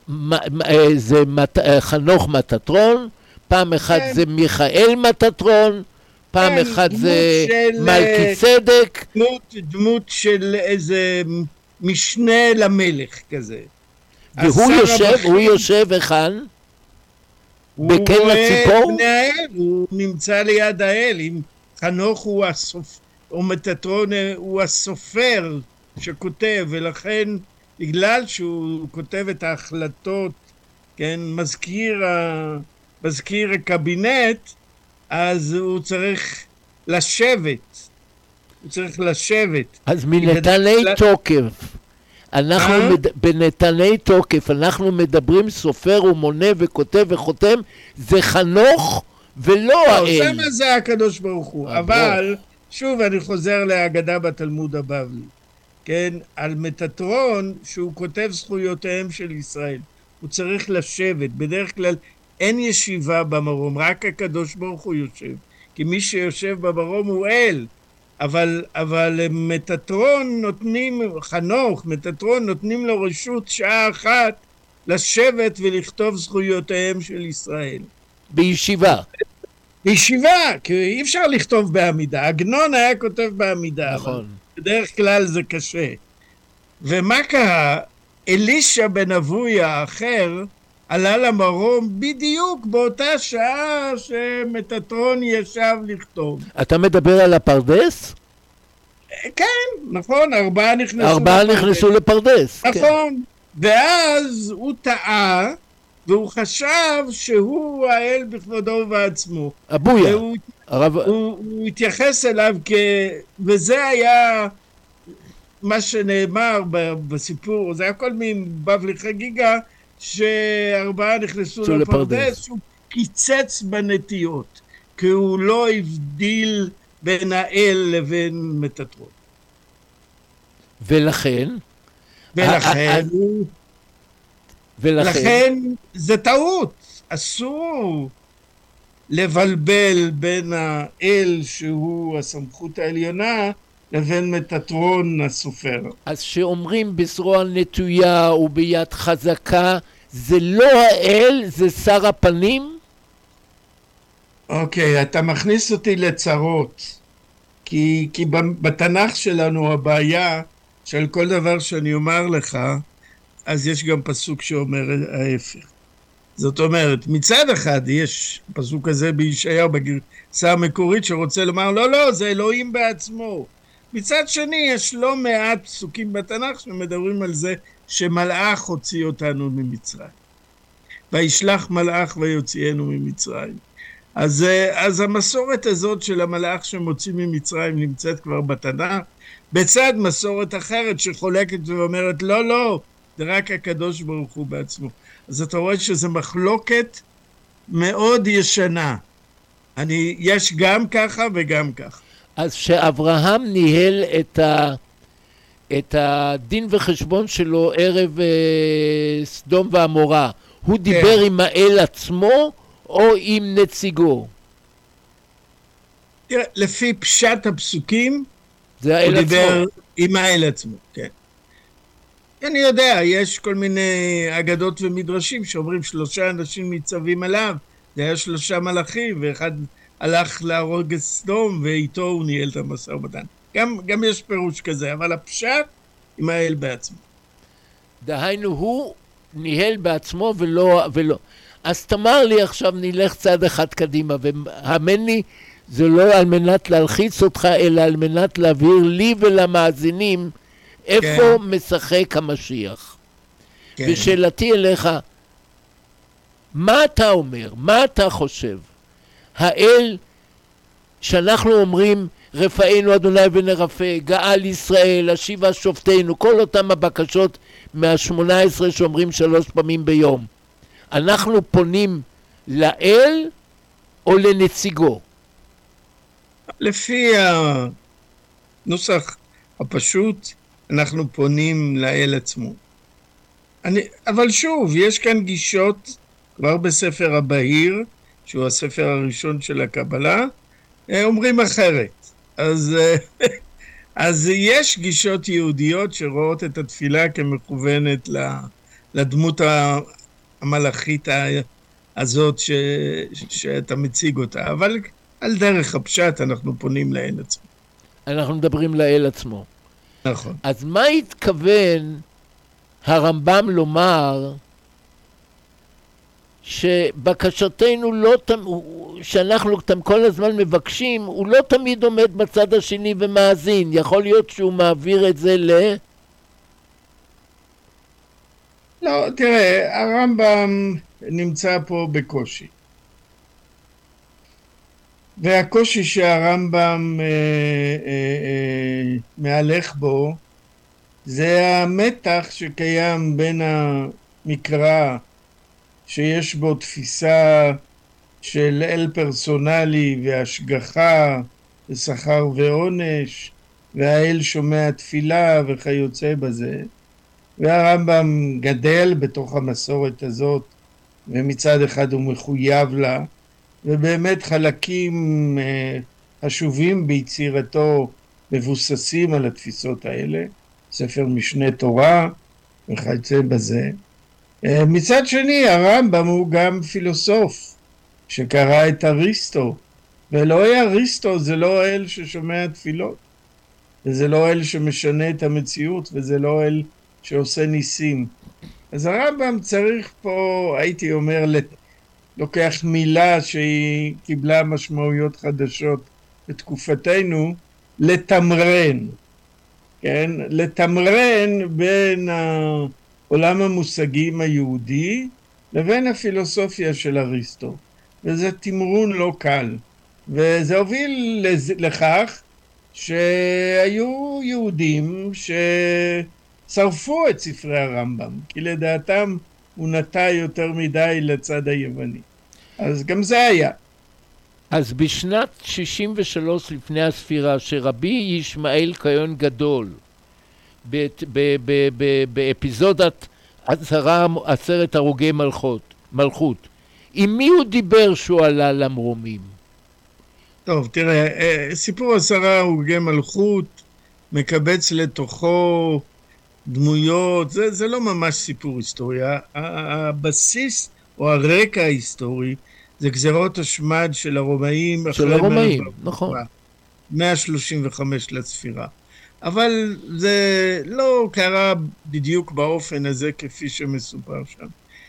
זה מת, חנוך מטטרון, פעם אחד כן. זה מיכאל מטטרון, פעם כן, אחד דמות זה של- מלכי צדק. דמות, דמות של איזה משנה למלך כזה. והוא השר יושב, הבכיר, הוא יושב היכן? הוא בקן רואה הציפור? את פני האל, הוא נמצא ליד האל. אם חנוך הוא הסופר, או מטטרון הוא הסופר שכותב, ולכן בגלל שהוא כותב את ההחלטות, כן, מזכיר, ה... מזכיר הקבינט, אז הוא צריך לשבת. הוא צריך לשבת. אז מנתני בדרך תוקף, אנחנו אה? מד... בנתני תוקף, אנחנו מדברים סופר ומונה וכותב וחותם, זה חנוך ולא לא, האל. שמה זה הקדוש ברוך הוא. אה, אבל, שוב אני חוזר להגדה בתלמוד הבבלי. כן, על מטטרון שהוא כותב זכויותיהם של ישראל. הוא צריך לשבת. בדרך כלל אין ישיבה במרום, רק הקדוש ברוך הוא יושב. כי מי שיושב במרום הוא אל. אבל, אבל מטטרון נותנים, חנוך, מטטרון נותנים לו רשות שעה אחת לשבת ולכתוב זכויותיהם של ישראל. בישיבה. בישיבה, כי אי אפשר לכתוב בעמידה. עגנון היה כותב בעמידה, נכון. אבל בדרך כלל זה קשה. ומה קרה? אלישע בן אבוי האחר עלה למרום בדיוק באותה שעה שמטטרון ישב לכתוב. אתה מדבר על הפרדס? כן, נכון, ארבעה נכנסו ארבעה לפרדס. נכנסו לפרדס. כן. נכון. ואז הוא טעה, והוא חשב שהוא האל בכבודו ובעצמו. אבויה. והוא הרב... הוא, הוא התייחס אליו כ... וזה היה מה שנאמר ב- בסיפור, זה היה כל מין בבלי חגיגה, שארבעה נכנסו לפרדס. לפרדס, הוא קיצץ בנטיות, כי הוא לא הבדיל בין האל לבין מטטרון. ולכן? ולכן, ולכן? לכן זה טעות, אסור לבלבל בין האל שהוא הסמכות העליונה לבין מטטרון הסופר. אז שאומרים בזרוע נטויה וביד חזקה, זה לא האל, זה שר הפנים? אוקיי, אתה מכניס אותי לצרות, כי, כי בתנ"ך שלנו הבעיה של כל דבר שאני אומר לך, אז יש גם פסוק שאומר ההפך. זאת אומרת, מצד אחד יש פסוק כזה בישעיהו בגרסה המקורית שרוצה לומר לא לא זה אלוהים בעצמו. מצד שני יש לא מעט פסוקים בתנ"ך שמדברים על זה שמלאך הוציא אותנו ממצרים. וישלח מלאך ויוציאנו ממצרים. אז, אז המסורת הזאת של המלאך שמוציא ממצרים נמצאת כבר בתנ"ך, בצד מסורת אחרת שחולקת ואומרת לא לא זה רק הקדוש ברוך הוא בעצמו. אז אתה רואה שזו מחלוקת מאוד ישנה. אני, יש גם ככה וגם ככה. אז שאברהם ניהל את, ה, את הדין וחשבון שלו ערב אה, סדום ועמורה, הוא כן. דיבר עם האל עצמו או עם נציגו? תראה, לפי פשט הפסוקים, זה הוא האל דיבר עצמו. עם האל עצמו, כן. אני יודע, יש כל מיני אגדות ומדרשים שאומרים שלושה אנשים ניצבים עליו, זה היה שלושה מלאכים, ואחד הלך להרוג את סדום, ואיתו הוא ניהל את המשא ומתן. גם, גם יש פירוש כזה, אבל הפשט עם האל בעצמו. דהיינו, הוא ניהל בעצמו ולא, ולא. אז תאמר לי עכשיו נלך צעד אחד קדימה, והאמן לי, זה לא על מנת להלחיץ אותך, אלא על מנת להבהיר לי ולמאזינים, איפה כן. משחק המשיח. כן. ושאלתי אליך, מה אתה אומר? מה אתה חושב? האל שאנחנו אומרים רפאנו אדוני ונרפא, גאל ישראל, השיבה שופטנו, כל אותם הבקשות מה-שמונה עשרה שאומרים שלוש פעמים ביום, אנחנו פונים לאל או לנציגו? לפי הנוסח הפשוט, אנחנו פונים לאל עצמו. אני, אבל שוב, יש כאן גישות, כבר בספר הבהיר, שהוא הספר הראשון של הקבלה, אומרים אחרת. אז, אז יש גישות יהודיות שרואות את התפילה כמכוונת לדמות המלאכית הזאת ש, שאתה מציג אותה. אבל על דרך הפשט אנחנו פונים לאל עצמו. אנחנו מדברים לאל עצמו. נכון. אז מה התכוון הרמב"ם לומר שבקשתנו לא, שאנחנו כל הזמן מבקשים, הוא לא תמיד עומד בצד השני ומאזין, יכול להיות שהוא מעביר את זה ל... לא, תראה, הרמב"ם נמצא פה בקושי. והקושי שהרמב"ם אה, אה, אה, מהלך בו, זה המתח שקיים בין המקרא, שיש בו תפיסה של אל פרסונלי והשגחה ושכר ועונש, והאל שומע תפילה וכיוצא בזה. והרמב"ם גדל בתוך המסורת הזאת, ומצד אחד הוא מחויב לה, ובאמת חלקים חשובים ביצירתו מבוססים על התפיסות האלה, ספר משנה תורה וכיוצא בזה. מצד שני, הרמב"ם הוא גם פילוסוף שקרא את אריסטו ואלוהי אריסטו זה לא אל ששומע תפילות, וזה לא אל שמשנה את המציאות, וזה לא אל שעושה ניסים. אז הרמב"ם צריך פה, הייתי אומר, לוקח מילה שהיא קיבלה משמעויות חדשות בתקופתנו, לתמרן, כן? לתמרן בין העולם המושגים היהודי לבין הפילוסופיה של אריסטו, וזה תמרון לא קל, וזה הוביל לכך שהיו יהודים ששרפו את ספרי הרמב"ם, כי לדעתם הוא נטה יותר מדי לצד היווני. אז גם זה היה. אז בשנת שישים ושלוש לפני הספירה, שרבי ישמעאל כהן גדול, באפיזודת עשרת הרוגי מלכות, מלכות, עם מי הוא דיבר שהוא עלה למרומים? טוב, תראה, סיפור עשרה הרוגי מלכות מקבץ לתוכו דמויות, זה, זה לא ממש סיפור היסטוריה. הבסיס או הרקע ההיסטורי זה גזרות השמד של הרומאים. של הרומאים, נכון. מאה שלושים וחמש לספירה. אבל זה לא קרה בדיוק באופן הזה כפי שמסופר שם.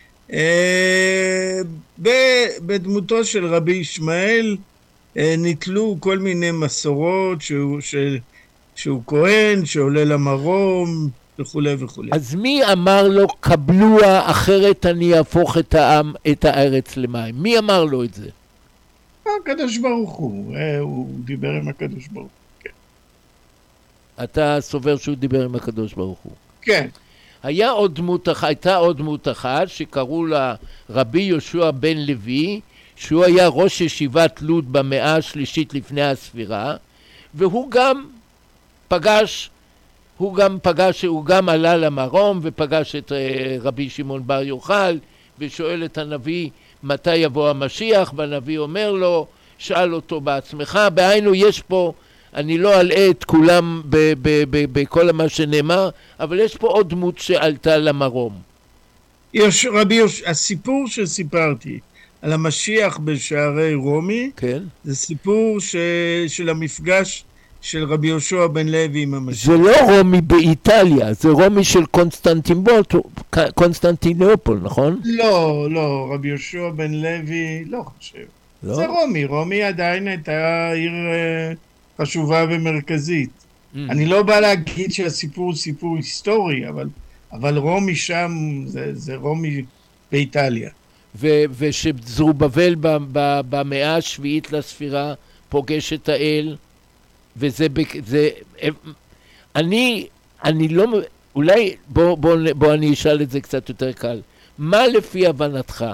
בדמותו של רבי ישמעאל נתלו כל מיני מסורות שהוא, שהוא כהן, שעולה למרום וכו' וכו'. אז מי אמר לו קבלוה אחרת אני אהפוך את העם, את הארץ למים? מי אמר לו את זה? הקדוש ברוך הוא, הוא דיבר עם הקדוש ברוך הוא. כן. אתה סובר שהוא דיבר עם הקדוש ברוך הוא? כן. היה עוד דמות, הייתה עוד דמות אחת שקראו לה רבי יהושע בן לוי, שהוא היה ראש ישיבת לוד במאה השלישית לפני הספירה, והוא גם פגש, הוא גם פגש, הוא גם עלה למרום ופגש את רבי שמעון בר יוחאי, ושואל את הנביא מתי יבוא המשיח, והנביא אומר לו, שאל אותו בעצמך, בעינו יש פה, אני לא אלאה את כולם בכל מה שנאמר, אבל יש פה עוד דמות שעלתה למרום. יש, רבי, הסיפור שסיפרתי על המשיח בשערי רומי, כן. זה סיפור ש, של המפגש של רבי יהושע בן לוי עם המשיח. זה לא רומי באיטליה, זה רומי של קונסטנטינופול, נכון? לא, לא, רבי יהושע בן לוי, לא חושב. לא? זה רומי, רומי עדיין הייתה עיר חשובה ומרכזית. Mm. אני לא בא להגיד שהסיפור הוא סיפור היסטורי, אבל, אבל רומי שם זה, זה רומי באיטליה. ו- ושזרובבל ב- ב- במאה השביעית לספירה פוגש את האל, וזה, זה, אני, אני לא, אולי, בוא, בוא, בוא אני אשאל את זה קצת יותר קל. מה לפי הבנתך,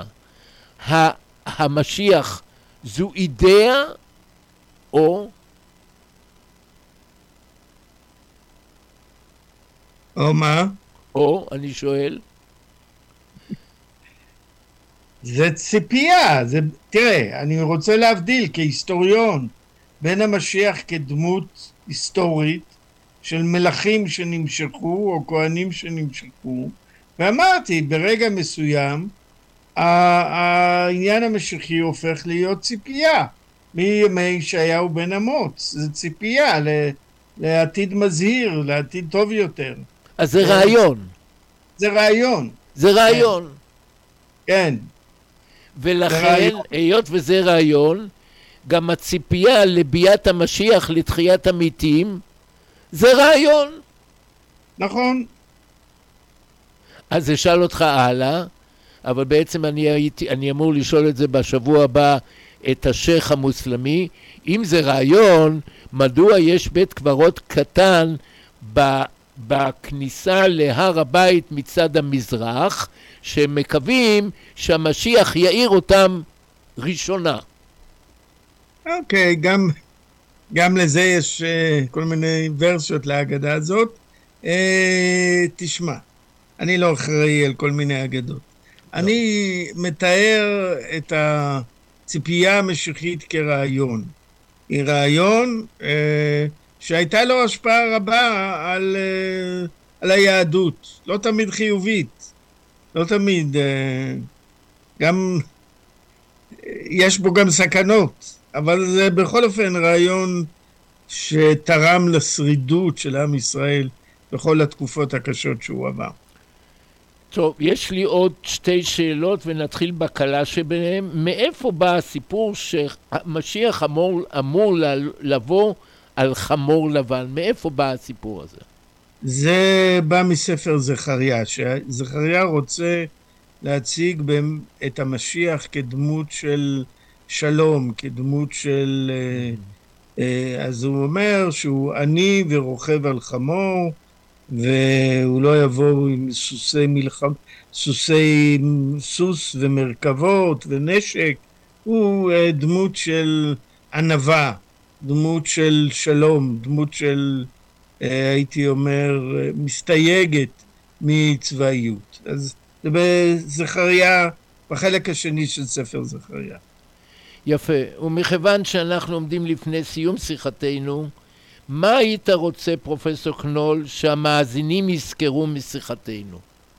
המשיח זו אידאה, או? או מה? או, אני שואל. זה ציפייה, זה, תראה, אני רוצה להבדיל כהיסטוריון, בין המשיח כדמות היסטורית של מלכים שנמשכו או כהנים שנמשכו, ואמרתי ברגע מסוים העניין המשיחי הופך להיות ציפייה מימי ישעיהו בן אמוץ, זה ציפייה לעתיד מזהיר, לעתיד טוב יותר. אז זה רעיון. זה רעיון. זה רעיון. כן. ולכן, היות וזה רעיון, גם הציפייה לביאת המשיח לתחיית המתים, זה רעיון. נכון. אז אשאל אותך הלאה, אבל בעצם אני, הייתי, אני אמור לשאול את זה בשבוע הבא את השייך המוסלמי, אם זה רעיון, מדוע יש בית קברות קטן בכניסה להר הבית מצד המזרח, שמקווים שהמשיח יאיר אותם ראשונה. אוקיי, okay, גם, גם לזה יש uh, כל מיני ורסיות להגדה הזאת. Uh, תשמע, אני לא אחראי על כל מיני אגדות. לא. אני מתאר את הציפייה המשיחית כרעיון. היא רעיון uh, שהייתה לו השפעה רבה על, uh, על היהדות. לא תמיד חיובית. לא תמיד. Uh, גם, יש בו גם סכנות. אבל זה בכל אופן רעיון שתרם לשרידות של עם ישראל בכל התקופות הקשות שהוא עבר. טוב, יש לי עוד שתי שאלות ונתחיל בקלה שביניהם. מאיפה בא הסיפור שהמשיח אמור, אמור לבוא על חמור לבן? מאיפה בא הסיפור הזה? זה בא מספר זכריה, שזכריה רוצה להציג את המשיח כדמות של שלום, כדמות של... אז הוא אומר שהוא עני ורוכב על חמור, והוא לא יבוא עם סוסי מלחמה, סוסי סוס ומרכבות ונשק. הוא דמות של ענווה, דמות של שלום, דמות של, הייתי אומר, מסתייגת מצבאיות. אז זה בזכריה, בחלק השני של ספר זכריה. יפה, ומכיוון שאנחנו עומדים לפני סיום שיחתנו, מה היית רוצה, פרופסור קנול, שהמאזינים יזכרו משיחתנו?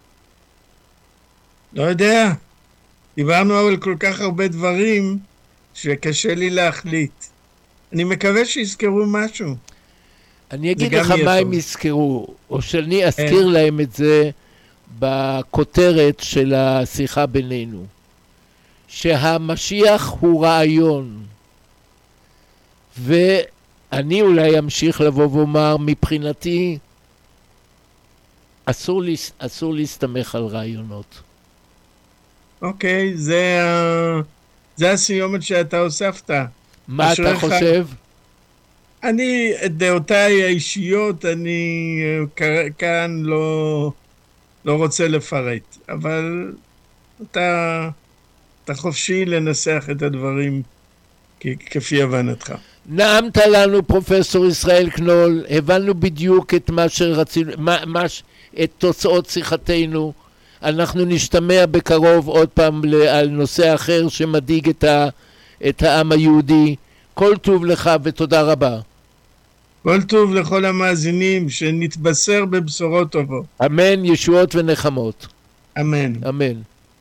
לא יודע. דיברנו על כל כך הרבה דברים שקשה לי להחליט. אני מקווה שיזכרו משהו. אני אגיד לך מה הם יזכרו, או שאני אזכיר להם את זה בכותרת של השיחה בינינו. שהמשיח הוא רעיון, ואני אולי אמשיך לבוא ואומר, מבחינתי אסור, אסור להסתמך על רעיונות. אוקיי, זה, זה הסיומת שאתה הוספת. מה אתה חושב? אני, דעותיי האישיות, אני כאן לא, לא רוצה לפרט, אבל אתה... אתה חופשי לנסח את הדברים כפי הבנתך. נעמת לנו, פרופסור ישראל קנול, הבנו בדיוק את מה שרצינו, מה, מה, את תוצאות שיחתנו. אנחנו נשתמע בקרוב עוד פעם על נושא אחר שמדאיג את, ה, את העם היהודי. כל טוב לך ותודה רבה. כל טוב לכל המאזינים, שנתבשר בבשורות טובות. אמן, ישועות ונחמות. אמן. אמן.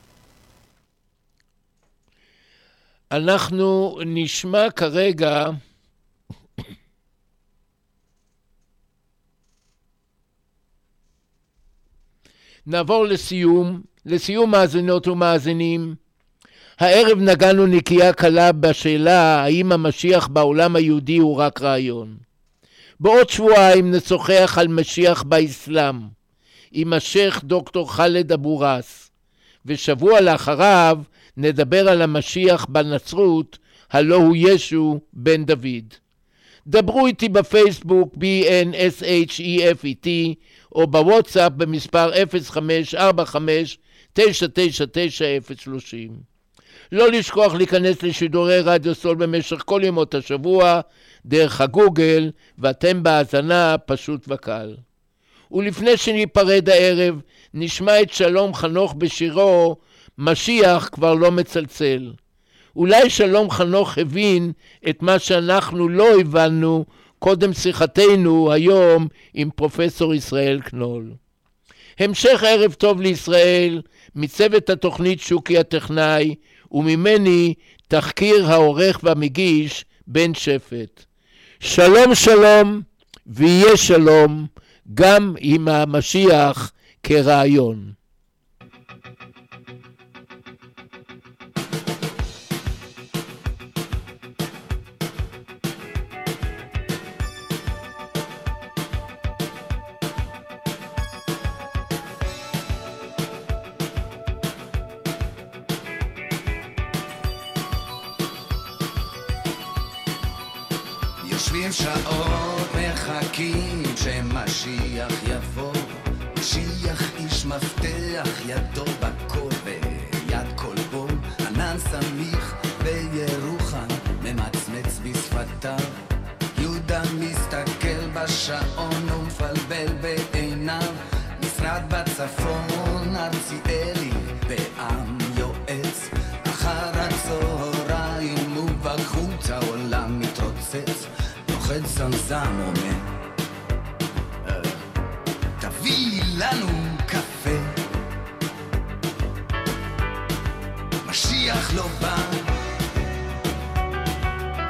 אנחנו נשמע כרגע נעבור לסיום, לסיום מאזינות ומאזינים. הערב נגענו נקייה קלה בשאלה האם המשיח בעולם היהודי הוא רק רעיון. בעוד שבועיים נשוחח על משיח באסלאם עם השייח דוקטור חאלד אבו ראס, ושבוע לאחריו נדבר על המשיח בנצרות, הלא הוא ישו בן דוד. דברו איתי בפייסבוק בי אן אס אייץ' אי אף אי טי או בוואטסאפ במספר אפס חמש ארבע חמש תשע תשע תשע אפס שלוש אפס. לא לשכוח להיכנס לשידורי רדיו סול במשך כל ימות השבוע דרך הגוגל, ואתם בהאזנה פשוט וקל. ולפני שניפרד הערב נשמע את שלום חנוך בשירו משיח כבר לא מצלצל. אולי שלום חנוך הבין את מה שאנחנו לא הבנו קודם שיחתנו היום עם פרופסור ישראל קנול. המשך ערב טוב לישראל, מצוות התוכנית שוקי הטכנאי, וממני תחקיר העורך והמגיש בן שפט. שלום שלום, ויהיה שלום גם עם המשיח כרעיון. יושבים שעות מחכים שמשיח יבוא, משיח איש מפתח, ידו בכל ויד כל בו, ענן סמיך בירוחם ממצמץ בשפתיו, יהודה מסתכל בשעון ומפלבל בעיניו, משרד בצפון ארציאלי בעם יועץ, אחר הצהריים ובחוץ העולם מתרוצץ, נוחד זמזם אומר תביא לנו קפה, משיח לא בא,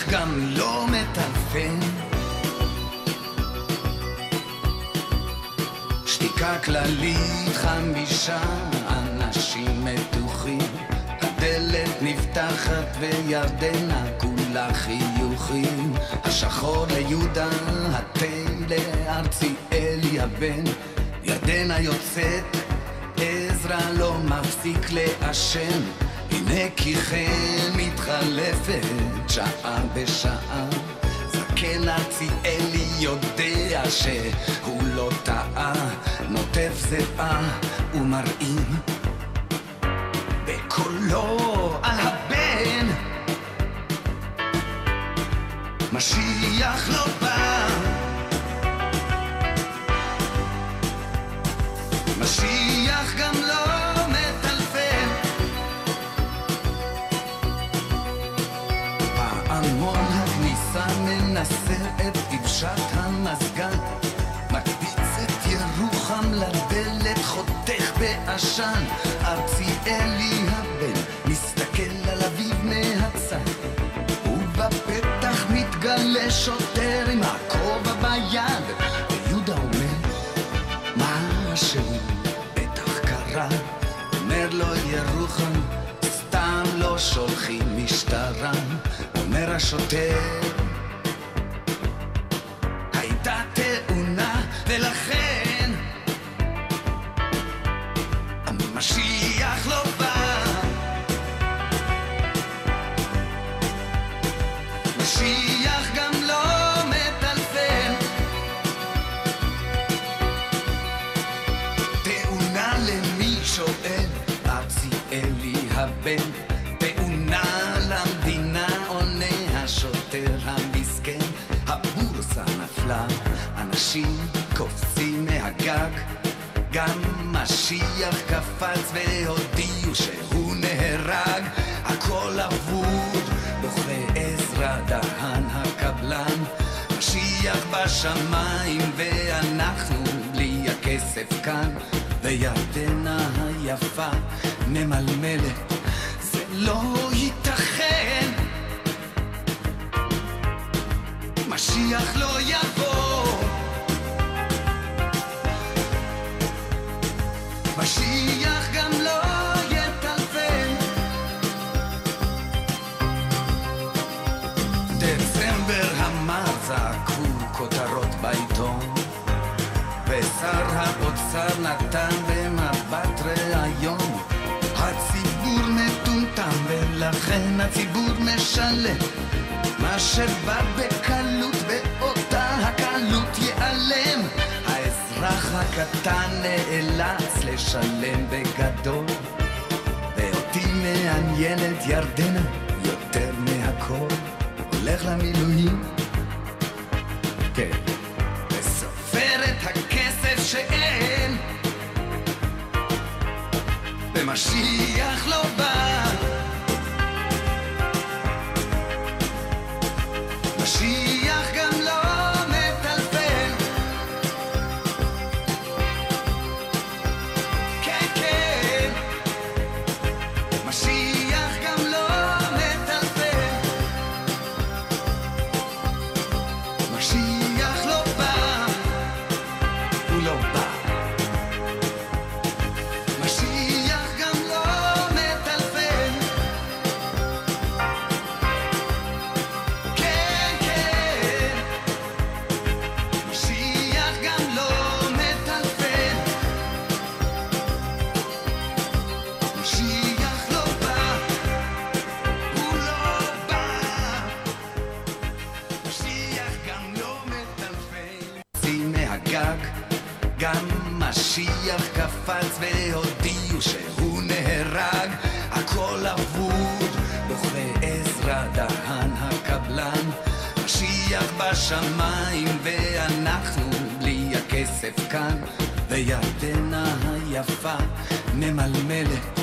גם לא מטלפן. שתיקה כללית, חמישה אנשים מתוחים, הדלת נפתחת וירדנה כולה חיוכים. השחור ליהודה, התה לארציאלי הבן, ירדנה יוצאת, עזרא לא מפסיק לעשן. הנה כי כן מתחלפת שעה בשעה, זקן ארציאלי יודע שהוא לא טעה, נוטף זרעה ומראים בקולו על הבן, משיח לא בא, משיח גם לא מטלפן. פעמון הכניסה מנסר את דבשת המסגן, מקפיץ את ירוחם לדלת, חותך בעשן. ארציאלי הבן מסתכל על אביו מהצד, ובפתח מתגלה שוטר עם הכובע ביד, ויהודה אומר משהו בטח קרה, אומר לו ירוחם סתם לא שולחים משטרה. אומר השוטר הייתה תאונה ולכן המשיח לא בא, משיח גם לא מטלפן. תאונה למי שואל ארציאלי הבן, תאונה למדינה עונה השוטר המסכן. הבורסה נפלה, אנשים קופצים מהגג, גם משיח קפץ והודיעו שהוא נהרג. הכל אבוד, בוכה עזרא דהן הקבלן, משיח בשמיים ואנחנו בלי הכסף כאן. וירדנה היפה ממלמלת, זה לא ייתכן, משיח לא יבוא, משיח גם לא יטלפן. דצמבר המר זעקו כותרות בעיתון, ושר האוצר נתן במבט ראיון, הציבור מטומטם ולכן הציבור משלם, מה שבא בקלות באותה הקלות ייעלם. האזרח הקטן נאלץ לשלם בגדול, ואותי מעניינת ירדנה יותר מהכל. הולך למילואים, כן, וסופר את הכסף שאין, ומשיח לא בא, משיח גם לא מטלפן. כן, כן, משיח גם לא מטלפן, משיח לא בא, הוא לא בא, משיח גם לא מטלפן. כן, כן, משיח גם לא מטלפן, משיח לא בא, הוא לא בא, משיח גם לא מטלפן. צי מהגג, גם משיח קפץ והודיעו שהוא נהרג. הכל אבוד, בוכה עזרא דהן הקבלן, משיח בשמיים ואנחנו בלי הכסף כאן. וירדנה היפה ממלמלת,